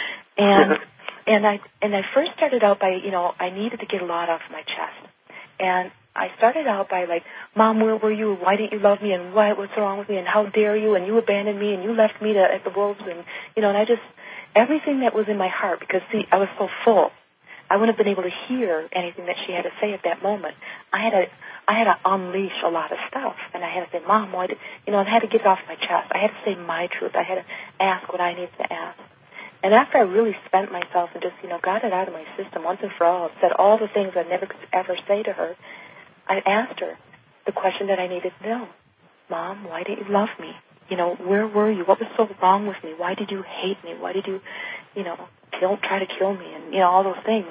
and And I and I first started out by, you know, I needed to get a lot off my chest. And I started out by like, Mom, where were you? Why didn't you love me? And why, what's wrong with me? And how dare you? And you abandoned me, and you left me to, at the wolves. And, you know, and I just, everything that was in my heart, because, see, I was so full. I wouldn't have been able to hear anything that she had to say at that moment. I had to, I had to unleash a lot of stuff. And I had to say, Mom, why did, you know, I had to get it off my chest. I had to say my truth. I had to ask what I needed to ask. And after I really spent myself and just, you know, got it out of my system once and for all, said all the things I never could ever say to her, I asked her the question that I needed to know. Mom, why didn't you love me? You know, where were you? What was so wrong with me? Why did you hate me? Why did you, you know, kill, try to kill me? And, you know, all those things.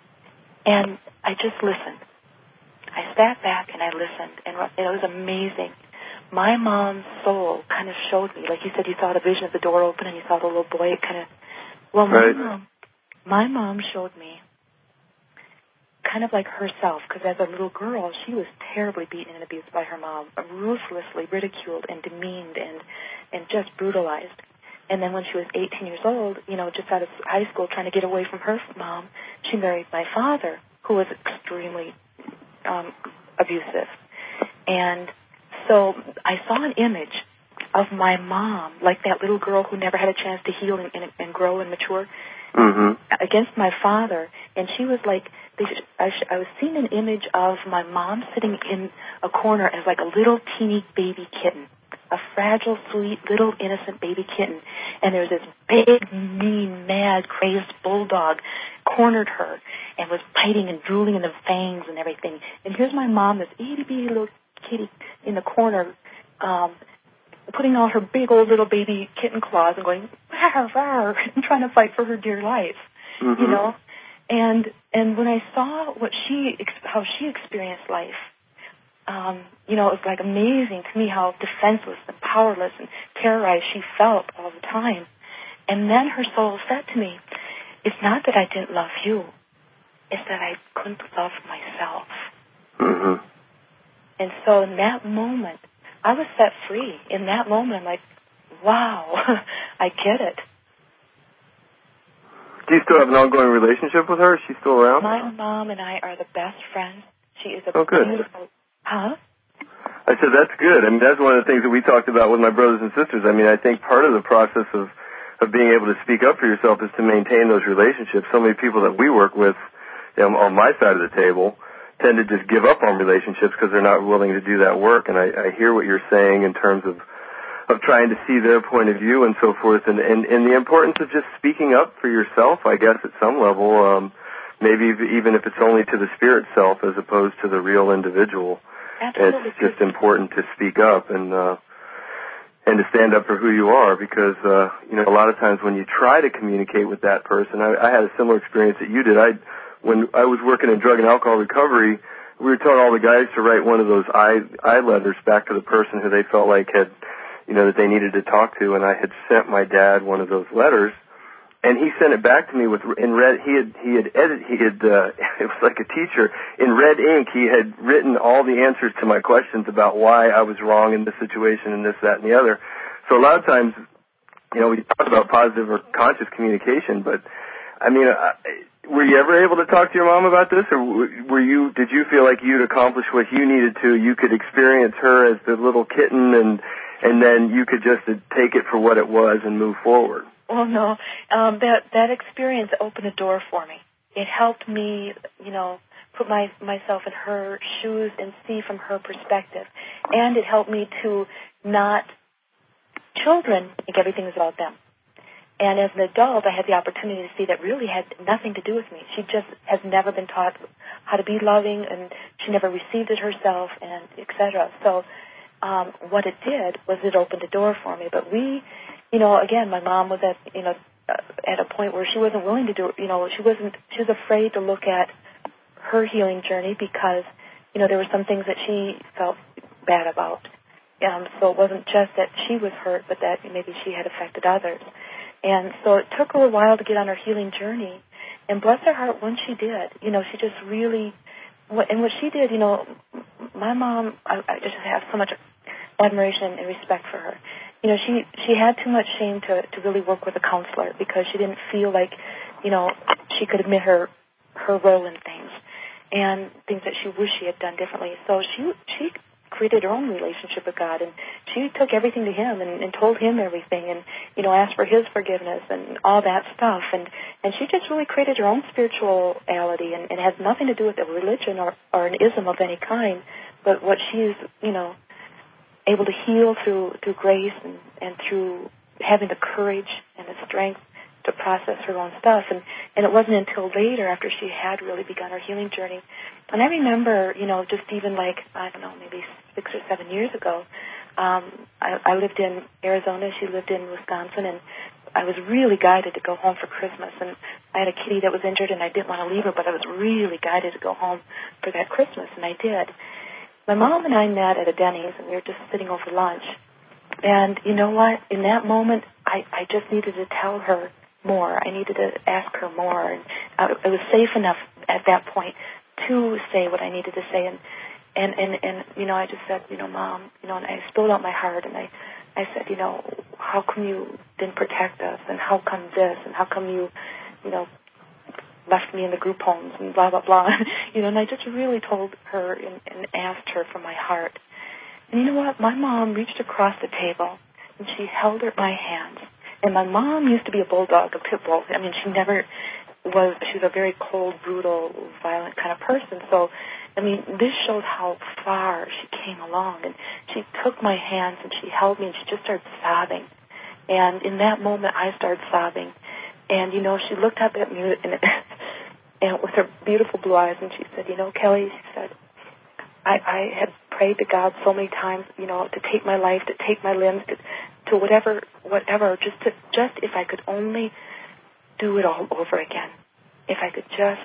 And I just listened. I sat back and I listened, and it was amazing. My mom's soul kind of showed me, like you said, you saw the vision of the door open and you saw the little boy. It kind of, well, my right. mom, my mom showed me kind of like herself, because as a little girl, she was terribly beaten and abused by her mom, ruthlessly ridiculed and demeaned and and just brutalized. And then when she was eighteen years old, you know, just out of high school, trying to get away from her mom, she married my father, who was extremely um, abusive. And so I saw an image of my mom, like that little girl who never had a chance to heal and, and, and grow and mature, mm-hmm. against my father. And she was like, I, I was seeing an image of my mom sitting in a corner as like a little teeny baby kitten, a fragile, sweet, little innocent baby kitten. And there was this big, mean, mad, crazed bulldog cornered her and was biting and drooling in the fangs and everything. And here's my mom, this itty-bitty little kitty in the corner, um, putting all her big old little baby kitten claws and going, rawr, rawr, and trying to fight for her dear life, mm-hmm. you know. And and when I saw what she, how she experienced life, um, you know, it was like amazing to me how defenseless and powerless and terrorized she felt all the time. And then her soul said to me, it's not that I didn't love you, it's that I couldn't love myself. Mm-hmm. And so in that moment, I was set free. In that moment, I'm like, wow, I get it. Do you still have an ongoing relationship with her? Is she still around? My mom and I are the best friends. She is a oh, good. beautiful... Huh? I said, that's good. I mean, that's one of the things that we talked about with my brothers and sisters. I mean, I think part of the process of, of being able to speak up for yourself is to maintain those relationships. So many people that we work with, you know, on my side of the table tend to just give up on relationships because they're not willing to do that work. And I, I hear what you're saying in terms of, of trying to see their point of view and so forth, and, and, and the importance of just speaking up for yourself, I guess, at some level, um, maybe even if it's only to the spirit self as opposed to the real individual. Absolutely. It's just important to speak up and uh, and to stand up for who you are, because uh, you know, a lot of times when you try to communicate with that person, I, I had a similar experience that you did. I when I was working in drug and alcohol recovery, we were telling all the guys to write one of those I I letters back to the person who they felt like had, you know, that they needed to talk to, and I had sent my dad one of those letters. And he sent it back to me with in red. He had he had edit. He had uh, it was like a teacher in red ink. He had written all the answers to my questions about why I was wrong in this situation and this, that, and the other. So a lot of times, you know, we talk about positive or conscious communication, but I mean, uh, were you ever able to talk to your mom about this, or were you? Did you feel like you'd accomplished what you needed to? You could experience her as the little kitten, and and then you could just take it for what it was and move forward. Well, no, um, that that experience opened a door for me. It helped me, you know, put my myself in her shoes and see from her perspective, and it helped me to not children think everything is about them. And as an adult, I had the opportunity to see that really had nothing to do with me. She just has never been taught how to be loving, and she never received it herself, and et cetera. So um, what it did was it opened a door for me. But we, you know, again, my mom was at, you know, at a point where she wasn't willing to do it. You know, she wasn't, she was afraid to look at her healing journey because, you know, there were some things that she felt bad about. Um, so it wasn't just that she was hurt, but that maybe she had affected others. And so it took her a while to get on her healing journey. And bless her heart, once she did, you know, she just really, and what she did, you know, my mom, I, I just have so much admiration and respect for her. You know, she, she had too much shame to, to really work with a counselor because she didn't feel like, you know, she could admit her, her role in things and things that she wished she had done differently. So she, she created her own relationship with God, and she took everything to Him and, and told Him everything, and, you know, asked for His forgiveness and all that stuff, and, and she just really created her own spirituality, and, and it has nothing to do with a religion or, or an ism of any kind, but what she is, you know, able to heal through through grace and, and through having the courage and the strength to process her own stuff. And, and it wasn't until later, after she had really begun her healing journey. And I remember, you know, just even like, I don't know, maybe six or seven years ago, um, I, I lived in Arizona, she lived in Wisconsin, and I was really guided to go home for Christmas. And I had a kitty that was injured, and I didn't want to leave her, but I was really guided to go home for that Christmas, and I did. My mom and I met at a Denny's, and we were just sitting over lunch. And you know what? In that moment, I, I just needed to tell her more. I needed to ask her more. And I, I was safe enough at that point to say what I needed to say. And, and, and, and, you know, I just said, you know, Mom, you know, and I spilled out my heart. And I, I said, you know, how come you didn't protect us? And how come this? And how come you, you know, left me in the group homes and blah, blah, blah. You know, and I just really told her and, and asked her from my heart. And you know what? My mom reached across the table, and she held her my hands. And my mom used to be a bulldog, a pit bull. I mean, she never was, she was a very cold, brutal, violent kind of person. So, I mean, this showed how far she came along. And she took my hands, and she held me, and she just started sobbing. And in that moment, I started sobbing. And, you know, she looked up at me and, and with her beautiful blue eyes, and she said, you know, Kelly, she said, I, I had prayed to God so many times, you know, to take my life, to take my limbs, to, to whatever, whatever, just to, just if I could only do it all over again. If I could just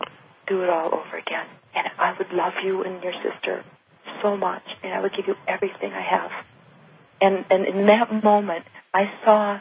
do it all over again. And I would love you and your sister so much, and I would give you everything I have. And, and in that moment, I saw...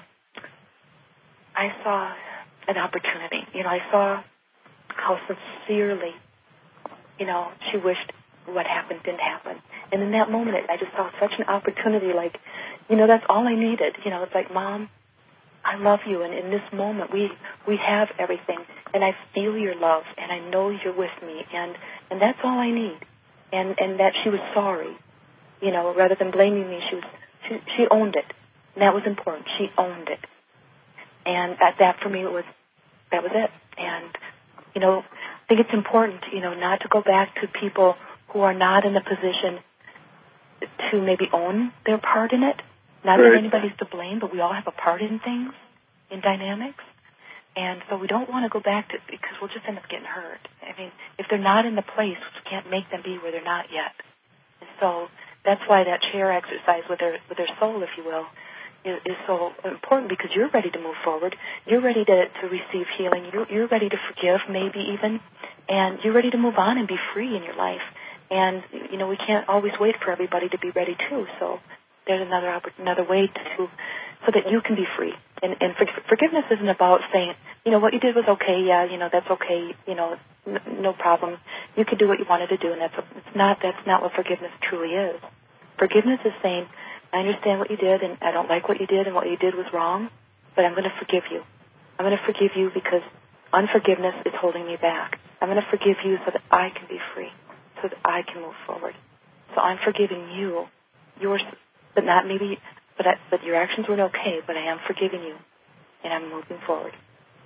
I saw an opportunity. You know, I saw how sincerely, you know, she wished what happened didn't happen. And in that moment, I just saw such an opportunity, like, you know, that's all I needed. You know, it's like, Mom, I love you, and in this moment, we we have everything, and I feel your love, and I know you're with me, and, and that's all I need. And and that she was sorry, you know, rather than blaming me, she was she, she owned it, and that was important. She owned it, and that, that for me was that was it. And you know, I think it's important, you know, not to go back to people who are not in a position to maybe own their part in it. Not right. that anybody's to blame, but we all have a part in things, in dynamics. And so we don't want to go back to, because we'll just end up getting hurt. I mean, if they're not in the place, we can't make them be where they're not yet. And so that's why that chair exercise with their with their soul, if you will, is, is so important, because you're ready to move forward. You're ready to, to receive healing. You're, you're ready to forgive, maybe even. And you're ready to move on and be free in your life. And, you know, we can't always wait for everybody to be ready, too. So there's another another way to, so that you can be free. And, and for, forgiveness isn't about saying, you know, what you did was okay, yeah, you know, that's okay, you know, n- no problem. You could do what you wanted to do, and that's it's not that's not what forgiveness truly is. Forgiveness is saying, I understand what you did, and I don't like what you did, and what you did was wrong, but I'm going to forgive you. I'm going to forgive you because unforgiveness is holding me back. I'm going to forgive you so that I can be free, so that I can move forward. So I'm forgiving you, yours, but not maybe, but I, but your actions weren't okay, but I am forgiving you, and I'm moving forward.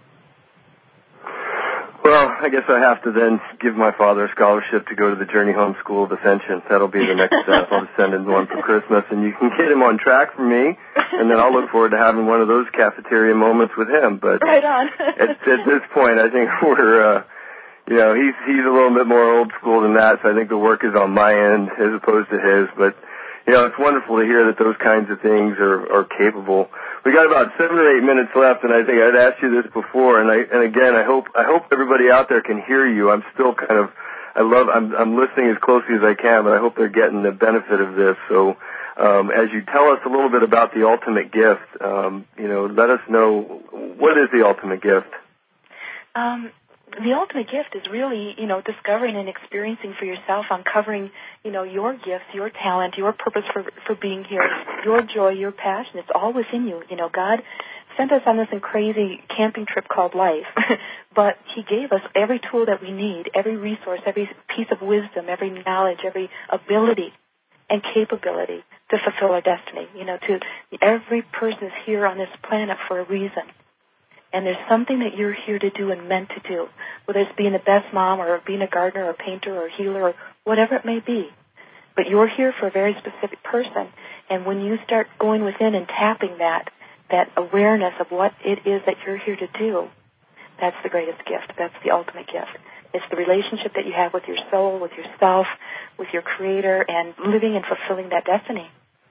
Well, I guess I have to then give my father a scholarship to go to the Journey Home School of Ascension. That'll be the next step. I'll just send him one for Christmas, and you can get him on track for me, and then I'll look forward to having one of those cafeteria moments with him. But right on. at, at this point, I think we're, uh, you know, he's he's a little bit more old school than that, so I think the work is on my end as opposed to his. But you know, it's wonderful to hear that those kinds of things are, are capable. We got about seven or eight minutes left, and I think I'd asked you this before, and I and again, I hope I hope everybody out there can hear you. I'm still kind of, I love, I'm I'm listening as closely as I can, but I hope they're getting the benefit of this. So, um, as you tell us a little bit about the ultimate gift, um, you know, let us know, what is the ultimate gift? Um. The ultimate gift is really, you know, discovering and experiencing for yourself, uncovering, you know, your gifts, your talent, your purpose for for being here, your joy, your passion. It's all within you. You know, God sent us on this crazy camping trip called life, but He gave us every tool that we need, every resource, every piece of wisdom, every knowledge, every ability and capability to fulfill our destiny. You know, to every person is here on this planet for a reason. And there's something that you're here to do and meant to do, whether it's being the best mom or being a gardener or a painter or a healer or whatever it may be. But you're here for a very specific person. And when you start going within and tapping that, that awareness of what it is that you're here to do, that's the greatest gift. That's the ultimate gift. It's the relationship that you have with your soul, with yourself, with your Creator, and living and fulfilling that destiny.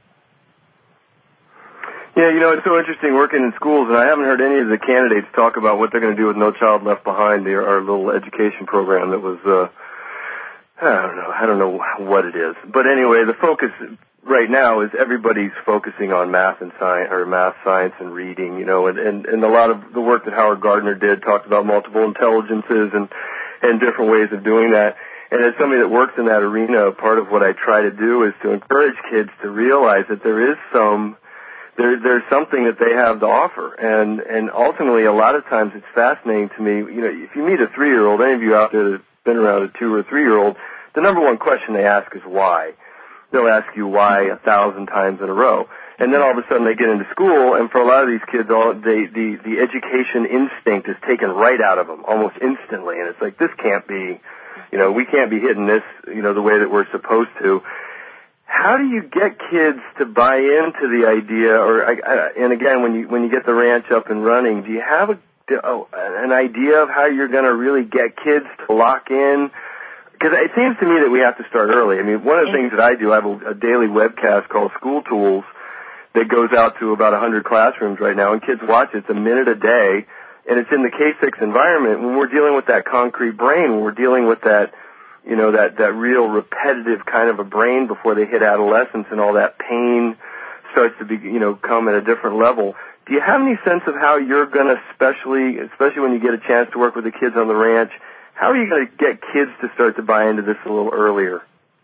Yeah, you know, it's so interesting working in schools, and I haven't heard any of the candidates talk about what they're going to do with No Child Left Behind, the, our little education program that was, uh, I don't know, I don't know what it is. But anyway, the focus right now is everybody's focusing on math and science, or math, science, and reading, you know, and, and, and a lot of the work that Howard Gardner did talked about multiple intelligences and, and different ways of doing that. And as somebody that works in that arena, part of what I try to do is to encourage kids to realize that there is some There, there's something that they have to offer, and and ultimately, a lot of times, it's fascinating to me. You know, if you meet a three-year-old, any of you out there that've been around a two or three-year-old, the number one question they ask is why. They'll ask you why a thousand times in a row, and then all of a sudden they get into school, and for a lot of these kids, all they, the the education instinct is taken right out of them almost instantly, and it's like, this can't be, you know, we can't be hitting this, you know, the way that we're supposed to. How do you get kids to buy into the idea, or and again, when you when you get the ranch up and running, do you have a, an idea of how you're going to really get kids to lock in? Because it seems to me that we have to start early. I mean, one of the things that I do, I have a, a daily webcast called School Tools that goes out to about one hundred classrooms right now, and kids watch it. It's a minute a day, and it's in the K six environment. When we're dealing with that concrete brain, when we're dealing with that, you know, that, that real repetitive kind of a brain before they hit adolescence, and all that pain starts to be, you know, come at a different level. Do you have any sense of how you're going to, especially, especially when you get a chance to work with the kids on the ranch, how are you going to get kids to start to buy into this a little earlier?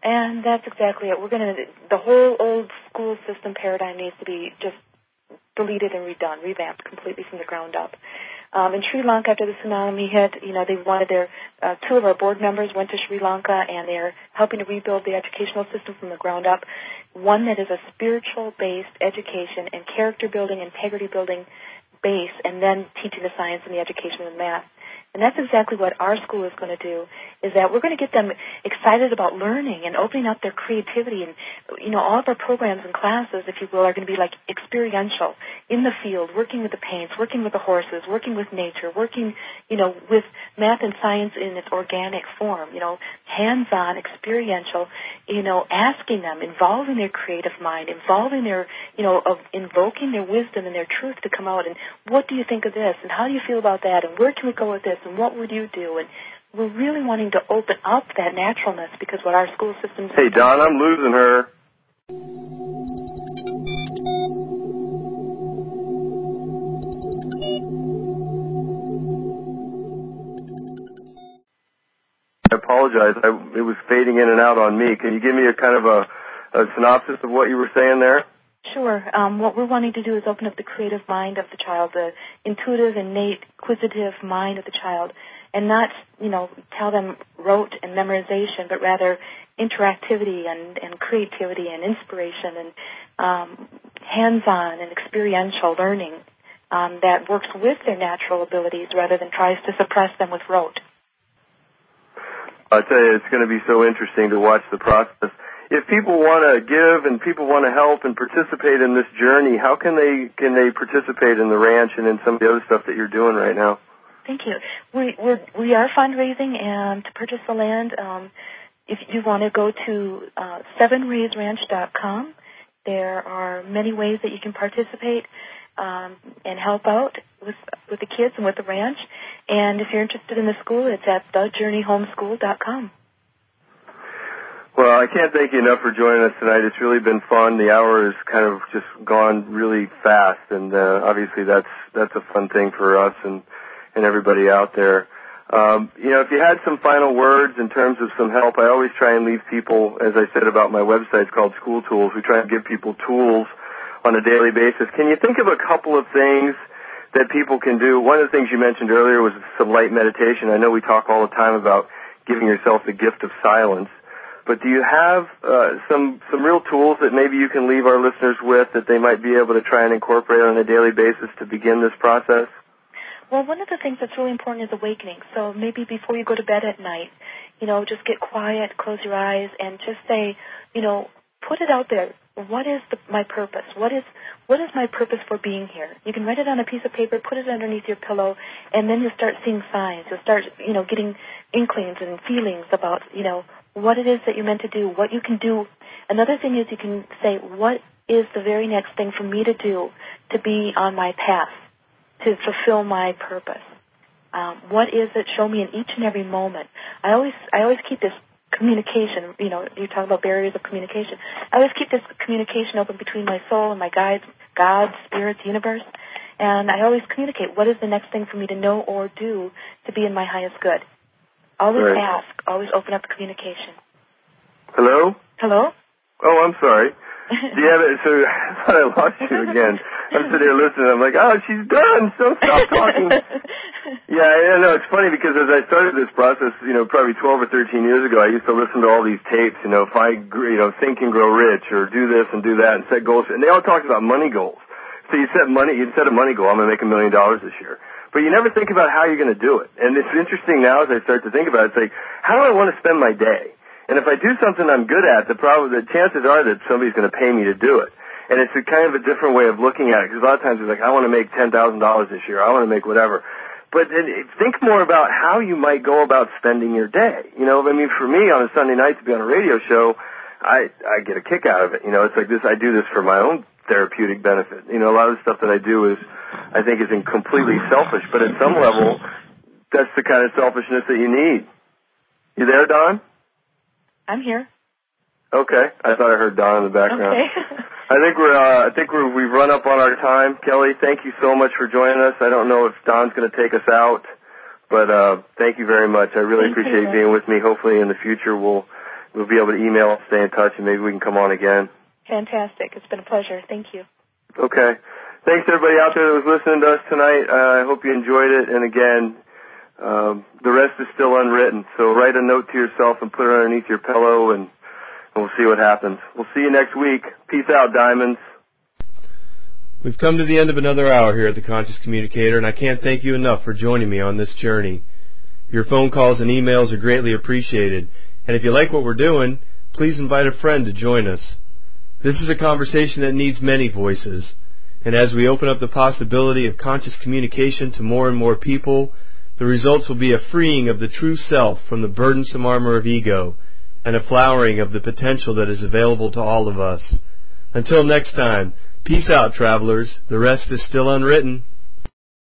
And that's exactly it. We're going to, the whole old school system paradigm needs to be just deleted and redone, revamped completely from the ground up. Um, in Sri Lanka, after the tsunami hit, you know, they wanted their, uh, two of our board members went to Sri Lanka, and they're helping to rebuild the educational system from the ground up, one that is a spiritual-based education and character-building, integrity-building base, and then teaching the science and the education and math. And that's exactly what our school is going to do, is that we're going to get them excited about learning and opening up their creativity. And, you know, all of our programs and classes, if you will, are going to be like experiential, in the field, working with the paints, working with the horses, working with nature, working, you know, with math and science in its organic form, you know, hands-on, experiential, you know, asking them, involving their creative mind, involving their, you know, of invoking their wisdom and their truth to come out. And what do you think of this? And how do you feel about that? And where can we go with this? And what would you do? And we're really wanting to open up that naturalness, because what our school systems... Hey, Don, I'm losing her. I apologize. I, it was fading in and out on me. Can you give me a kind of a, a synopsis of what you were saying there? Sure. Um, what we're wanting to do is open up the creative mind of the child, the intuitive, innate, inquisitive mind of the child, and not, you know, tell them rote and memorization, but rather interactivity and, and creativity and inspiration and um, hands-on and experiential learning um, that works with their natural abilities rather than tries to suppress them with rote. I tell you, it's going to be so interesting to watch the process. If people want to give and people want to help and participate in this journey, how can they can they participate in the ranch and in some of the other stuff that you're doing right now? Thank you. We we're, we are fundraising um, to purchase the land. Um, if you want to go to uh, seven rays ranch dot com, there are many ways that you can participate um, and help out with with the kids and with the ranch. And if you're interested in the school, it's at the journey homeschool dot com. Well, I can't thank you enough for joining us tonight. It's really been fun. The hour has kind of just gone really fast, and uh, obviously that's that's a fun thing for us and, and everybody out there. Um, you know, if you had some final words in terms of some help, I always try and leave people, as I said about my website, it's called School Tools. We try and give people tools on a daily basis. Can you think of a couple of things that people can do? One of the things you mentioned earlier was some light meditation. I know we talk all the time about giving yourself the gift of silence. But do you have uh, some some real tools that maybe you can leave our listeners with that they might be able to try and incorporate on a daily basis to begin this process? Well, one of the things that's really important is awakening. So maybe before you go to bed at night, you know, just get quiet, close your eyes, and just say, you know, put it out there. What is the, my purpose? What is what is my purpose for being here? You can write it on a piece of paper, put it underneath your pillow, and then you'll start seeing signs. You'll start, you know, getting inklings and feelings about, you know, what it is that you're meant to do, what you can do. Another thing is you can say, what is the very next thing for me to do to be on my path, to fulfill my purpose? Um, what is it? Show me in each and every moment. I always, I always keep this communication, you know, you talk about barriers of communication. I always keep this communication open between my soul and my guides, God, spirit, the universe, and I always communicate what is the next thing for me to know or do to be in my highest good. Always right. Ask. Always open up the communication. Hello? Hello? Oh, I'm sorry. Do you have it? So I thought I lost you again. I'm sitting here listening. I'm like, oh, she's done. So stop talking. Yeah, I know. It's funny because as I started this process, you know, probably twelve or thirteen years ago, I used to listen to all these tapes, you know, if I, you know, think and grow rich or do this and do that and set goals. And they all talked about money goals. So you set money, you set a money goal. I'm going to make a million dollars this year. But you never think about how you're going to do it. And it's interesting now as I start to think about it. It's like, how do I want to spend my day? And if I do something I'm good at, the problem, the chances are that somebody's going to pay me to do it. And it's a kind of a different way of looking at it. Because a lot of times it's like, I want to make ten thousand dollars this year. I want to make whatever. But think more about how you might go about spending your day. You know, I mean, for me on a Sunday night to be on a radio show, I, I get a kick out of it. You know, it's like this, I do this for my own therapeutic benefit. You know, a lot of the stuff that I do is, I think, is completely selfish. But at some level, that's the kind of selfishness that you need. You there, Don? I'm here. Okay. I thought I heard Don in the background. Okay. I think we're, uh, I think we're, we've run up on our time. Kelly, thank you so much for joining us. I don't know if Don's going to take us out, but, uh, thank you very much. I really thank appreciate you being with me. Hopefully in the future we'll we'll be able to email, stay in touch, and maybe we can come on again. Fantastic. It's been a pleasure. Thank you. Okay. Thanks to everybody out there that was listening to us tonight. Uh, I hope you enjoyed it. And again, um, the rest is still unwritten. So write a note to yourself and put it underneath your pillow, and, and we'll see what happens. We'll see you next week. Peace out, Diamonds. We've come to the end of another hour here at the Conscious Communicator, and I can't thank you enough for joining me on this journey. Your phone calls and emails are greatly appreciated. And if you like what we're doing, please invite a friend to join us. This is a conversation that needs many voices. And as we open up the possibility of conscious communication to more and more people, the results will be a freeing of the true self from the burdensome armor of ego and a flowering of the potential that is available to all of us. Until next time, peace out, travelers. The rest is still unwritten.